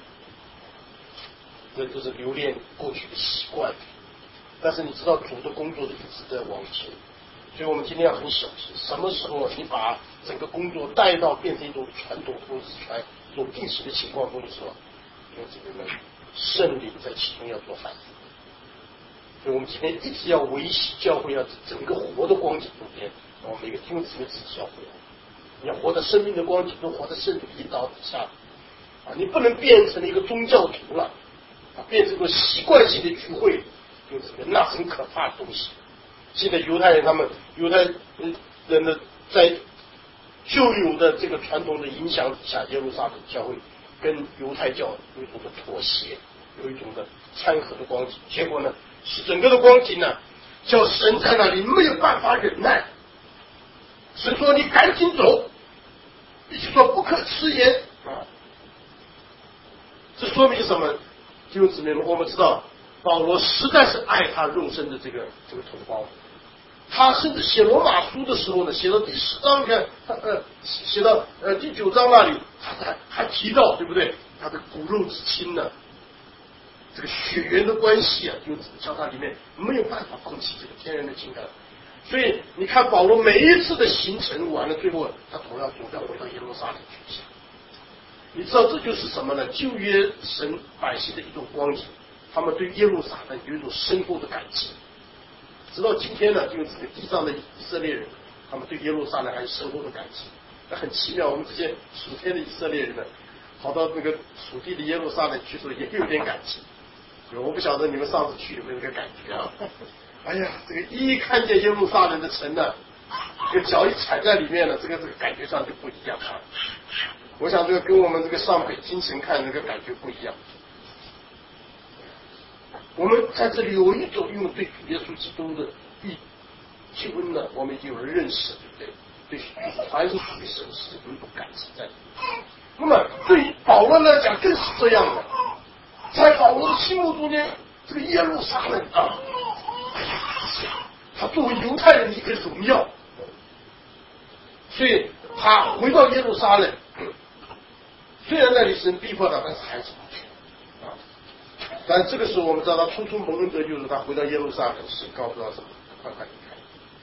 S1: 这就是留恋过去的习惯，但是你知道主的工作是一直在往前，所以我们今天要很小心，什么时候你把整个工作带到变成一种传统公司传一种定型的情况中的时候，因为这个呢圣灵在其中要做反应，所以我们今天一直要维系教会，要整个活的光景中间，我们每个弟兄姊妹自己要活，你要活在生命的光景中，活在圣灵引导底下你不能变成一个宗教徒了变成一个习惯性的聚会，就是那很可怕的东西。现在犹太人的在旧有的这个传统的影响底下，耶路撒冷教会跟犹太教有一种的妥协，有一种的掺和的光景。结果呢，使整个的光景呢，叫神在那里没有办法忍耐。神说：“你赶紧走， 并且说不可吃言啊。这说明什么？弟兄姊妹们，我们知道保罗实在是爱他肉身的这个同胞。他甚至写罗马书的时候呢，写到第10章，你看，写到第9章那里，他还提到，对不对？他的骨肉之亲呢，这个血缘的关系啊，就叫他里面没有办法放弃这个天然的情感。所以你看保罗每一次的行程完了，最后他同样总要回到耶路撒冷去。你知道这就是什么呢？旧约神百姓的一种光景，他们对耶路撒冷有一种深厚的感激。直到今天呢，就是这个地上的以色列人，他们对耶路撒冷还有深厚的感激。那很奇妙，我们这些属天的以色列人呢，跑到那个属地的耶路撒冷去时候，也有点感激。我不晓得你们上次去有没有这个感觉啊？哎呀，这个一看见耶路撒冷的城呢，这个脚一踩在里面呢，这个感觉上就不一样啊。我想这个跟我们这个上北京城看这个感觉不一样。我们在这里有一种用对主耶稣基督的救恩呢，我们已经有了认识，对不对？对，凡是属于神是有一种感激在里面。那么对于保罗来讲更是这样的，在保罗的心目中间，这个耶路撒冷啊，他作为犹太人的一个荣耀，所以他回到耶路撒冷，虽然那里神逼迫他，但是还是不去啊。但这个时候我们知道他初出蒙恩得救，就是他回到耶路撒冷，神告诉他什么？快快离开。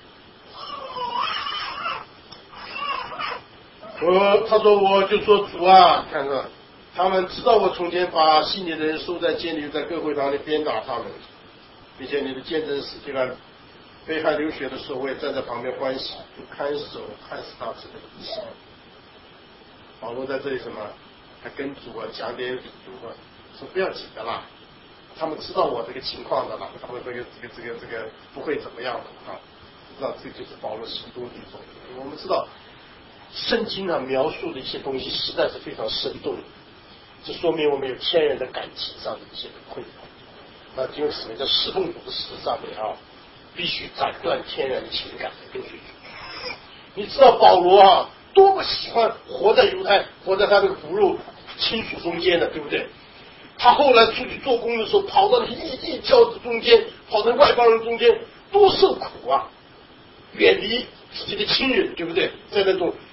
S1: 他说我就说主啊，看看他们知道我从前把信你的人收在监里，在各会堂里鞭打他们，并且你的见证使这个被害流血的时候，我也站在旁边欢喜，就看守害死他这个意思。保罗在这里什么？他跟主啊讲点理由啊，说不要紧的啦，他们知道我这个情况的啦，他们这个不会怎么样的啊。知道这就是保罗心中的一种。我们知道圣经啊描述的一些东西实在是非常生动，这说明我们有天然的感情上的一些困扰。因为什么叫侍奉主的事上面啊，必须斩断天然的情感跟随主。你知道保罗啊多么喜欢活在他这个骨肉亲属中间的，对不对？他后来出去做工的时候，跑到异教的中间，跑到外邦人中间，多受苦啊！远离自己的亲人，对不对？在那种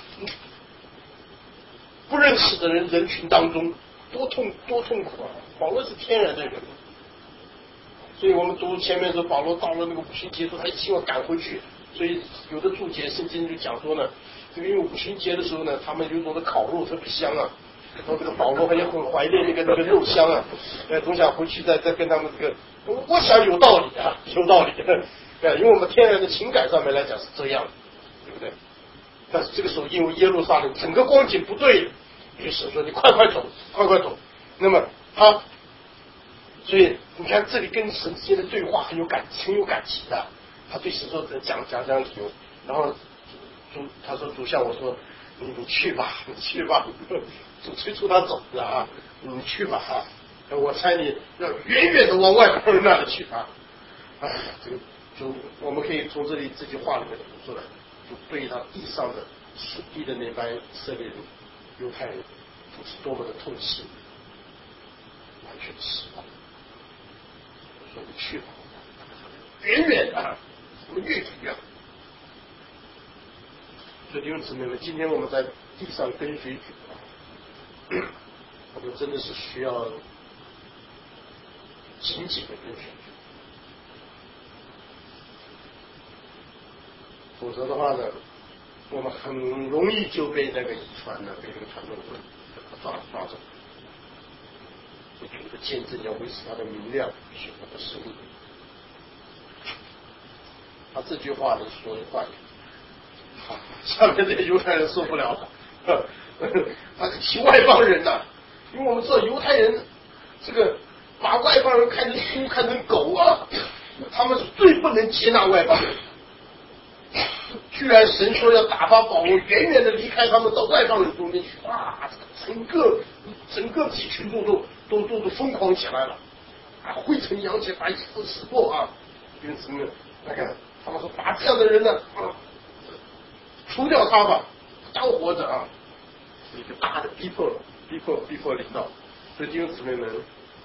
S1: 不认识的人群当中，多痛苦啊！保罗是天然的人，所以我们读前面说保罗到了那个五旬节，他希望赶回去，所以有的注解圣经就讲说呢，这个因为五旬节的时候呢，他们有种的烤肉特别香啊。然后这个保罗还很怀念那个肉香啊，总想回去再跟他们这个，我想有道理啊，有道理，因为我们天然的情感上面来讲是这样，对不对？但是这个时候因为耶路撒冷整个光景不对，于是说你快走，快走。那么所以你看这里跟神之间的对话很有感情的，他对神说讲理由，然后他说主向我说你去吧，主催促他走的啊，你去吧啊，我猜你要远远的往外邦人那里去啊。这个就我们可以从这句话里面读出来，就对他地上的属地的那班以色列人、犹太人，是多么的痛心，完全的失望。说你去吧，远远的，我们越远越好。所以弟兄姊妹们，今天我们在地上跟随主，我们真的是需要紧紧的跟随主，否则的话呢，我们很容易就被那个遗传呢，被这个传统抓走。主的见证要维持他的明亮，使他的生命。他这句话呢说的话，下面这个犹太人受不了了，他是提外邦人呐，因为我们知道犹太人这个把外邦人看成猪看成狗啊，他们是最不能接纳外邦人。居然神说要打发保罗远远的离开他们，到外邦人中间去啊！整个体群众都疯狂起来了啊！灰尘扬起，把衣服撕破啊！因此呢，他们说把这样的人呢除掉他吧，当活着啊！ 一个大的逼迫领导。所以弟兄姊妹们，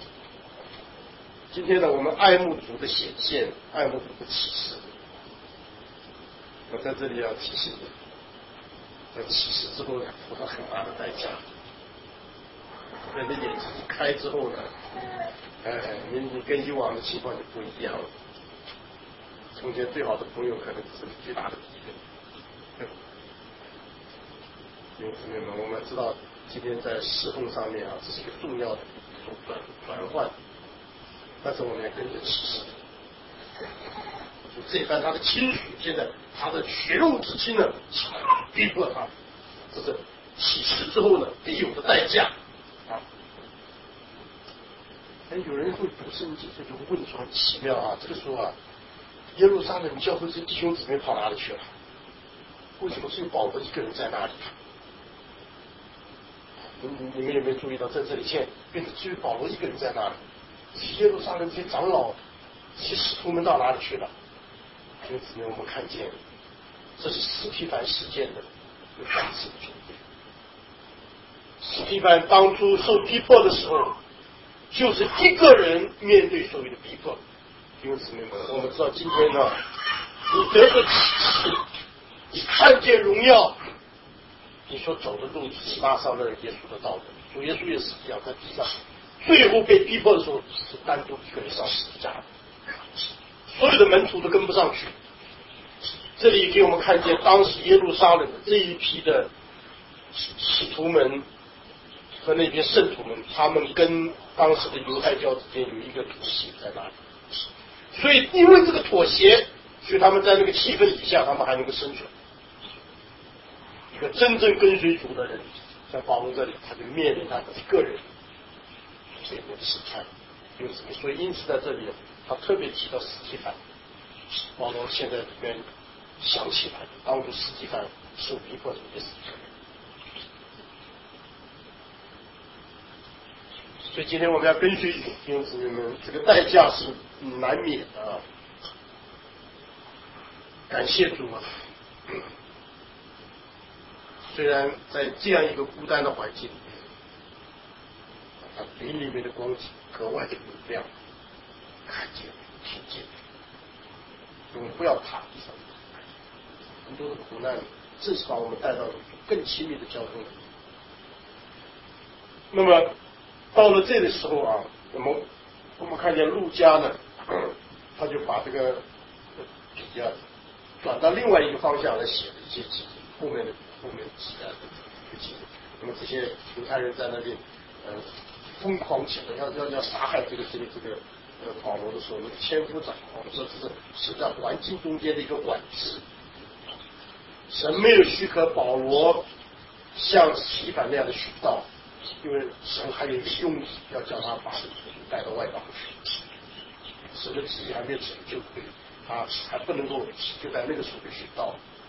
S1: 今天呢，我们爱慕主的显现，爱慕主的启示。我在这里要提醒你，在启示之后呢，付上很大的代价。人的眼睛一开之后呢，你跟以往的情况就不一样了。从前最好的朋友可能是最大的敌人。弟兄姊妹们，我们知道今天在侍奉上面啊，这是一个重要的一种转换，但是我们要跟着启示。就这一番他的亲属，现在他的血肉之亲呢，逼迫他，这是启示之后呢必有的代价啊。有人会读圣经，就问说很奇妙啊，这个时候啊，耶路撒冷教会这弟兄姊妹跑哪里去了？为什么只有保罗一个人在那里？你们有没有注意到，在这里现在变成只有保罗一个人在那里？耶路撒冷这些长老、这些使徒们到哪里去了？弟兄姊妹，我们看见，这是司提反事件的有反思的准备。司提反当初受逼迫的时候，就是一个人面对所谓的逼迫。弟兄姊妹们，我们知道今天呢，你得着启示，你看见荣耀，你所走的路是拉上了耶稣的道路。主耶稣也是一样，在地上最后被逼迫的时候，是单独一个人上十字架的，所有的门徒都跟不上去。这里给我们看见当时耶路撒冷的这一批的使徒们和那边圣徒们，他们跟当时的犹太教之间有一个妥协在那里。所以因为这个妥协，所以他们在那个气氛底下，他们还能够生存。一个真正跟随主的人，在保罗这里，他就面临他一个人所面临的试探。所以因此在这里，他特别提到司提反。保罗现在里面想起来，当初司提反受逼迫的也是一个人。所以今天我们要跟随主，弟兄姊妹们，这个代价是难免的啊。感谢主啊！虽然在这样一个孤单的环境里面，他灵里面的光景格外的明亮，看见、听见。我们不要怕地上很多的苦难，正是把我们带到更亲密的交通里。那么到了这个时候啊，我们看见路加呢，他就把这个笔啊转到另外一个方向来写了一些记录，后面记啊这个记录。那么这些犹太人在那边疯狂起来，要杀害这个保罗的时候，那个千夫长，我们说这是在环境中间的一个管制。神没有许可保罗像司提反那样的殉道，因为神还有一个用意，要叫他把这个带到外邦去。神的旨意还没有成就，他还不能够就在那个时候殉道。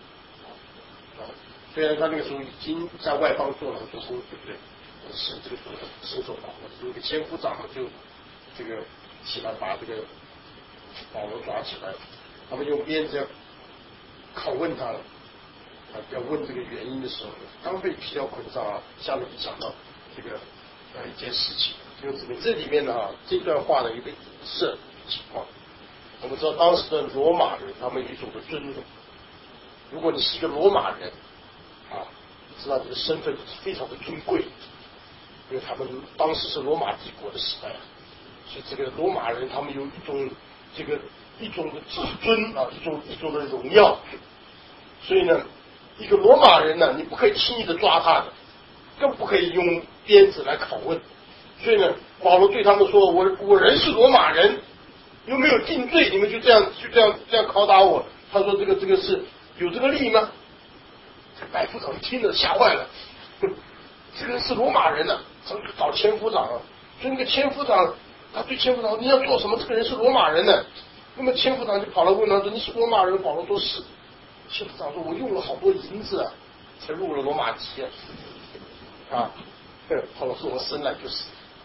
S1: 虽然他那个时候已经在外邦做了很多工，对不对？神这个时候伸手保护，有一个千夫长就这个起来把这个保罗抓起来，他们用鞭子要拷问他了。要问这个原因的时候，刚被皮条捆上啊，下面就讲到这个一件事情，就是这里面呢这段话呢有个影射情况。我们知道当时的罗马人，他们有一种的尊荣，如果你是一个罗马人啊，你知道你的身份是非常的尊贵，因为他们当时是罗马帝国的时代，所以这个罗马人他们有一种的自尊啊，一种的荣耀，所以呢。一个罗马人呢，你不可以轻易的抓他的，更不可以用鞭子来拷问。所以呢，保罗对他们说：“我人是罗马人，又没有定罪，你们就这样拷打我。”他说：“这个是有这个理吗？”这百夫长听了吓坏了，这个人是罗马人呢，怎么找千夫长啊？所以那个千夫长，他对千夫长说：“你要做什么？这个人是罗马人呢。”那么千夫长就跑来问他说：“你是罗马人？”保罗说是。千夫长说：“我用了好多银子啊，才入了罗马籍啊！”保罗说：“我生来就是。”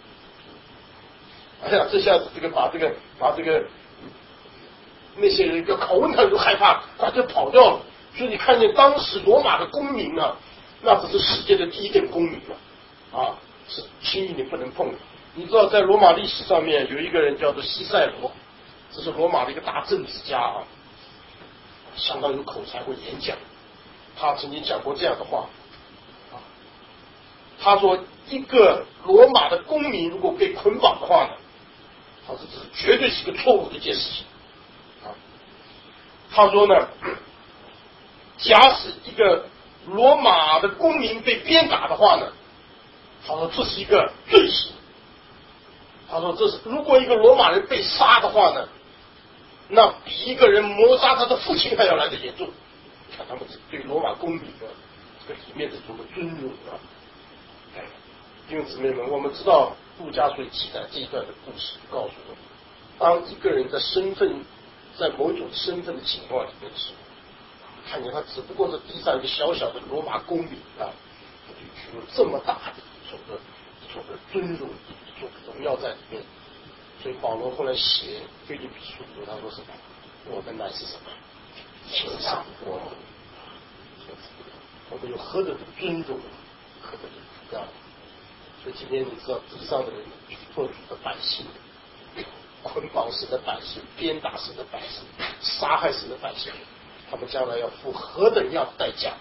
S1: 哎呀，这下子把那些人要拷问他都害怕，他就跑掉了。所以你看见当时罗马的公民啊， 那只是世界的第一等公民嘛，是轻易你不能碰的。你知道在罗马历史上面有一个人叫做西塞罗，这是罗马的一个大政治家相当有口才会演讲。他曾经讲过这样的话他说一个罗马的公民如果被捆绑的话呢，他说这是绝对是一个错误的一件事情他说呢，假使一个罗马的公民被鞭打的话呢，他说这是一个罪行。他说这是如果一个罗马人被杀的话呢，那比一个人谋杀他的父亲还要来得严重。看他们对罗马公民的这个里面的这种尊荣弟兄姊妹们，我们知道路加所记载这一段的故事告诉我们，当一个人的身份在某种身份的情况里面的时候，看见他只不过是地上一个小小的罗马公民就具有这么大的一种的尊荣，一种荣耀在里面。所以保罗后来写腓立比书里他说什么？我们乃是什么？天上国民，我们有何等的尊荣，何等的荣耀。所以今天你知道地上的人做主的百姓，捆绑神的百姓，鞭打神的百姓，杀害神的百姓，他们将来要付何等样的代价。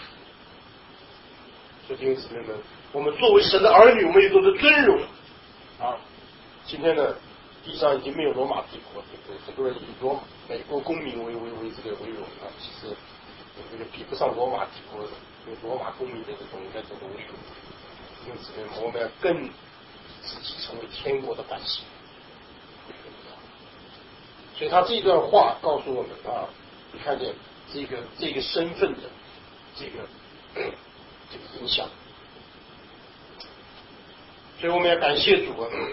S1: 所以弟兄姊妹们，我们作为神的儿女，我们有多的尊荣今天呢，地上已经没有罗马帝国，对不对？很多人以美国公民为这个为荣其实这个比不上罗马帝国的罗马公民的这种为荣。因此我们要更自己成为天国的百姓。所以他这段话告诉我们你看见这个身份的这个影响。所以我们要感谢主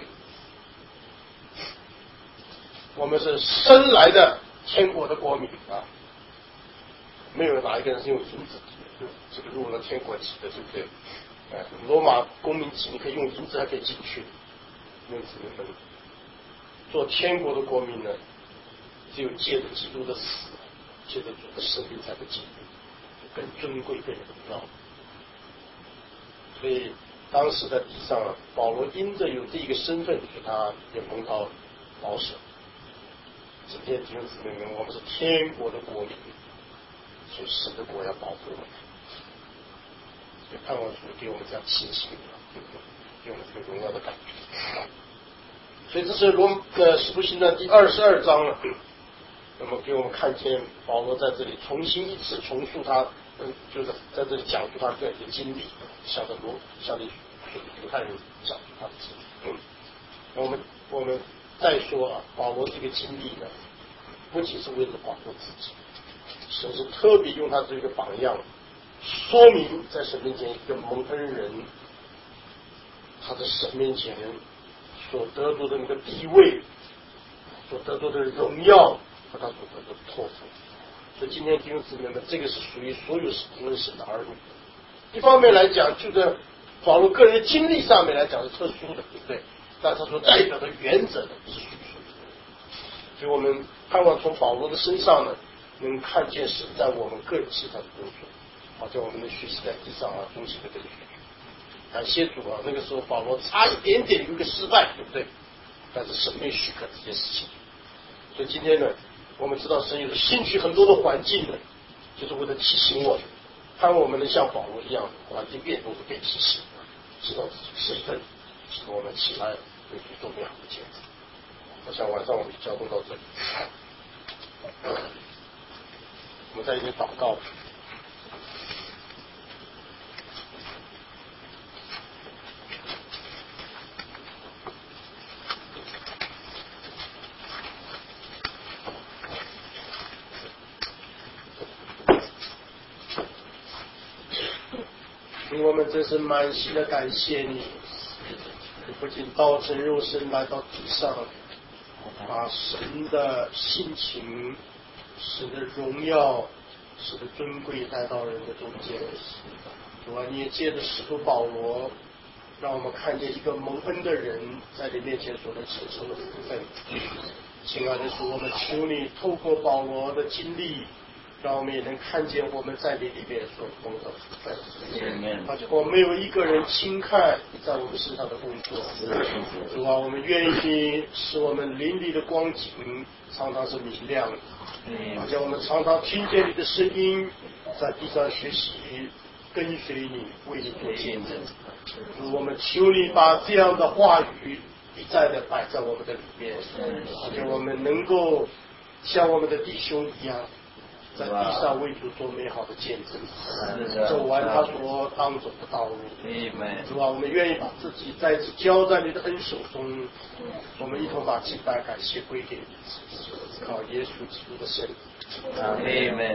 S1: 我们是生来的天国的国民没有哪一个人是用银子这个入了天国籍的，对不对？罗马公民籍你可以用银子还可以进去，因此做天国的国民呢，只有借着基督的死，借着主的生命才会进入，更尊贵更荣耀。所以当时在地上保罗因着有这一个身份，所以他也蒙到保守。今天弟兄姊妹们，我们是天国的国民，所以神的国要保护我们。盼望主给我们这样信心，给我们这个荣耀的感觉。所以这是使徒行传第22章了。那么给我们看见保罗在这里重新一次重述他，就是在这里讲述他个人的经历，向着犹太人讲述他的经历。我们再说保罗这个经历呢，不仅是为了保护自己，神是特别用他这个榜样。说明在神面前一个蒙恩人，他在神面前所得到的那个地位，所得到的荣耀和他所得到的托付。所以今天弟兄姊妹们，这个是属于所有蒙恩神的儿女。一方面来讲，就在保罗个人的经历上面来讲是特殊的，对不对？但他所代表的原则呢是属于所有的。所以我们盼望从保罗的身上呢，能看见神在我们个人身上的工作。好像我们的学习在地上忠心的跟随。感谢主那个时候保罗差一点点有一个失败，对不对？但是神没许可这件事情。所以今天呢，我们知道神有兴许很多的环境呢，就是为了提醒我们，盼望我们能像保罗一样，环境变动的被提醒，知道身份，使我们起来为主重要的见证。我想晚上我们交通到这里，我们再一起祷告。我们真是满心的感谢你，你不仅道成肉身来到地上，把神的性情、神的荣耀、神的尊贵带到人的中间。主啊，你也借着使徒保罗，让我们看见一个蒙恩的人在你面前所能承受的福分。亲爱的主，我们求你透过保罗的经历， 让我们也能看见我们在你里面所蒙的福分。而且我们没有一个人轻看你在我们身上的工作。主啊，我们愿意使我们邻里的光景常常是明亮的，而且我们常常听见你的声音，在地上学习，跟随你，为你做见证。主，我们求你把这样的话语一再的摆在我们的里面，而且我们能够像我们的弟兄一样，在地上为主做美好的见证，走完他所当走的道路。主啊，我们愿意把自己再次交在你的恩手中，我们一同把敬拜感谢归给你，靠耶稣基督的圣名。阿们。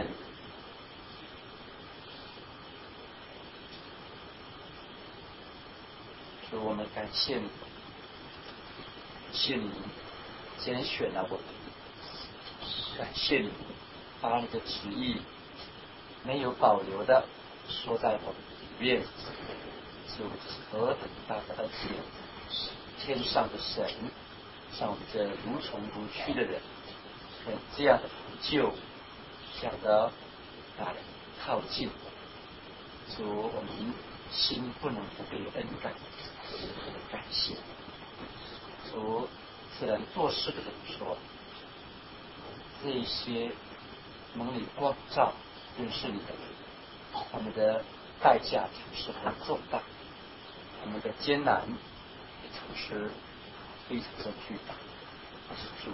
S2: 主，我们感谢你，感谢你拣选了我们，感谢你把你的旨意没有保留的说在我们里面。主，何等大的恩典！天上的神，像我们这如虫如蛆的人，这样的补救，想得来靠近。主，我们心不能不被恩感，感谢主。自然做事的人说，这一些蒙你光照认识你的人，他们的代价总是很重大，他们的艰难也总是非常的巨大。主，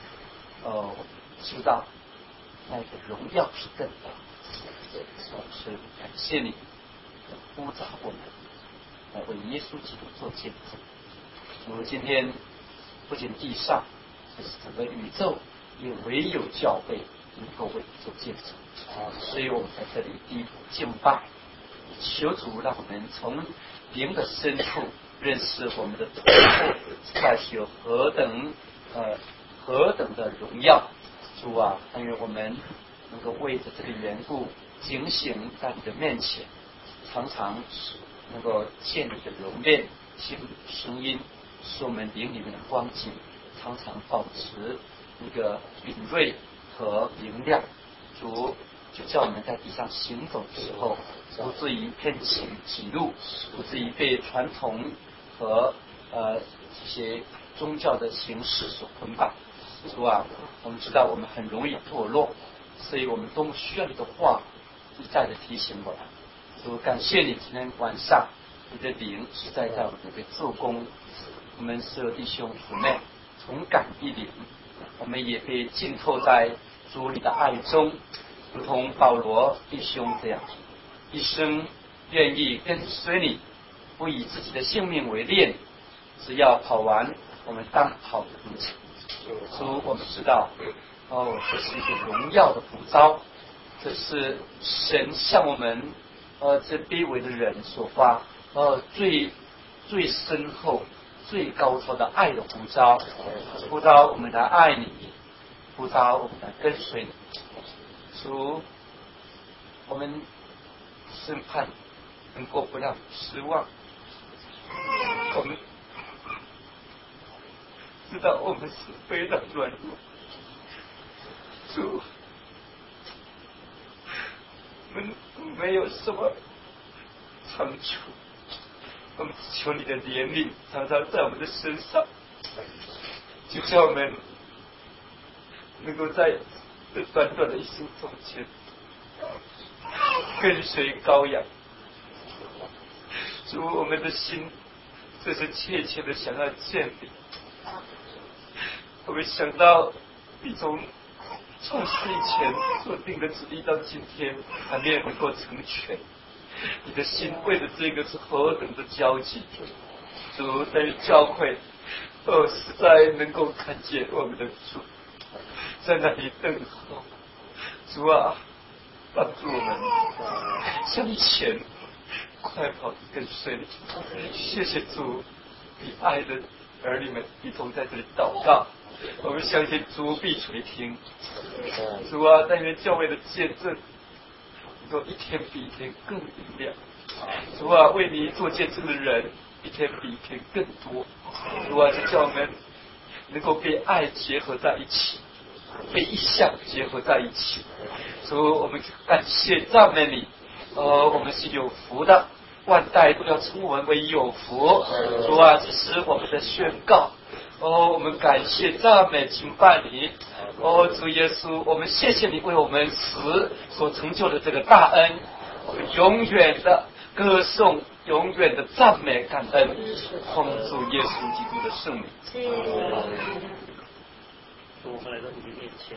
S2: 知道那个荣耀是更大，是感谢你呼召我们来为耶稣基督做见证。主，今天不仅地上，就是整个宇宙，也唯有教会能够为你做见证。所以我们在这里第一步敬拜，求主让我们从灵的深处认识我们的突破，在是有何等的荣耀。主啊，但愿我们能够为着这个缘故警醒在你的面前，常常能够见你的容面，听你的声音，使我们灵里面的光景常常保持一个敏锐和明亮。主就叫我们在地上行走的时候，不至于偏歧路，不至于被传统和这些宗教的形式所捆绑。主啊，我们知道我们很容易堕落，所以我们都需要你的话一再的提醒我们。主，感谢你今天晚上你的灵实在在我们这边做工，我们所有弟兄姊妹同感一灵，我们也被浸透在主你的爱中，如同保罗弟兄这样，一生愿意跟随你，不以自己的性命为念，只要跑完我们当跑的路程。主，我们知道，这是一个荣耀的呼召，这是神向我们这卑微的人所发最深厚、最高超的爱的呼召，呼召我们来爱你，呼召我们来跟随你。主，我们深盼能够不让失望，我们知道我们是非常软弱，主，我们没有什么长处，我们只求你的怜悯常常在我们的身上，就叫我们能够在这短短的一生中间跟随羔羊。主，我们的心这是切切的想要见你。我们想到你从创世以前所定的旨意到今天还没有能够成全，你的心为了这个是何等的焦急。主，在教会实在能够看见我们的主在那里等候。主啊，帮助我们向前快跑跟随你。谢谢主，你爱的儿女们一同在这里祷告，我们相信主必垂听。主啊，但愿教会的见证能够一天比一天更明亮。主啊，为你做见证的人一天比一天更多。主啊，就叫我们能够被爱结合在一起，被意象结合在一起， 主，我们感谢赞美你，我们是有福的，万代都要称我们为有福。主啊，这是我们的宣告。我们感谢赞美敬拜你。主耶稣，我们谢谢你为我们死所成就的这个大恩，我们永远的歌颂，永远的赞美感恩，奉主耶稣基督的圣名。
S3: 我们来到你的面前，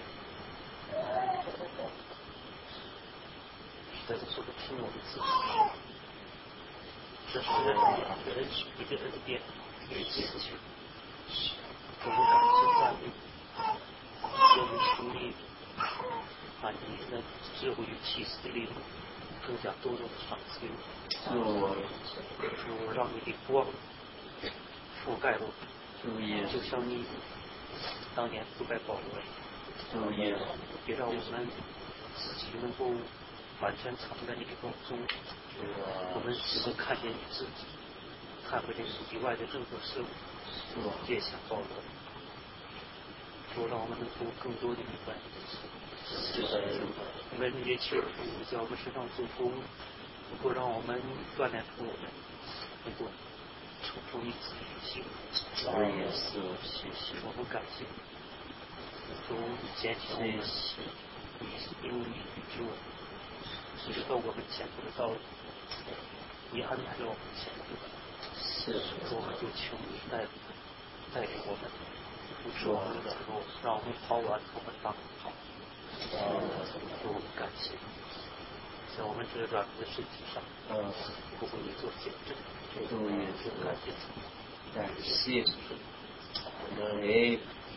S3: 在这说不听我们自己，这是你的恩典，你的事情。我们感谢赞美，我们求你把你的智慧与启示的力量更加多多的赏赐给我们。主，让你的光覆盖我们，就像你当年覆盖保罗，也让我们自己能够完全藏在你的光中，我们只能看见你自己，看不见以外的任何事物。也想保罗，主，让我们能够更多的明白你的事。我们也求主在我们身上做工，能够让我们锻炼出我们能够抽出你自己的心。也是谢谢，我们感谢主捡起我们因为你主知道我们前途的道路，你安排了我们前途。主，我们就求你带领我们，不是我们的路，让我们跑完我们当跑。主，我们感谢你，在我们这个软弱的身体上，不为你做见证。主，也是感谢你，感谢你。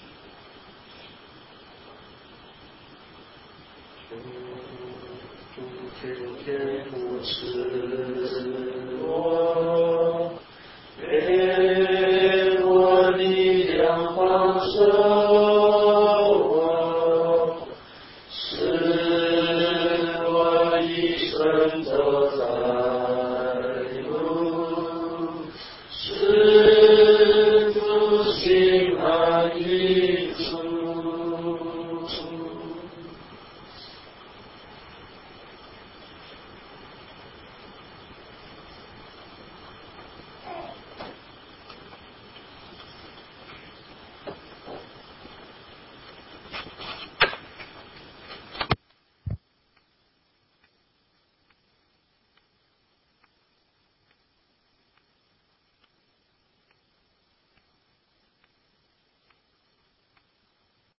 S3: 主，天天不是我。给我力量放射。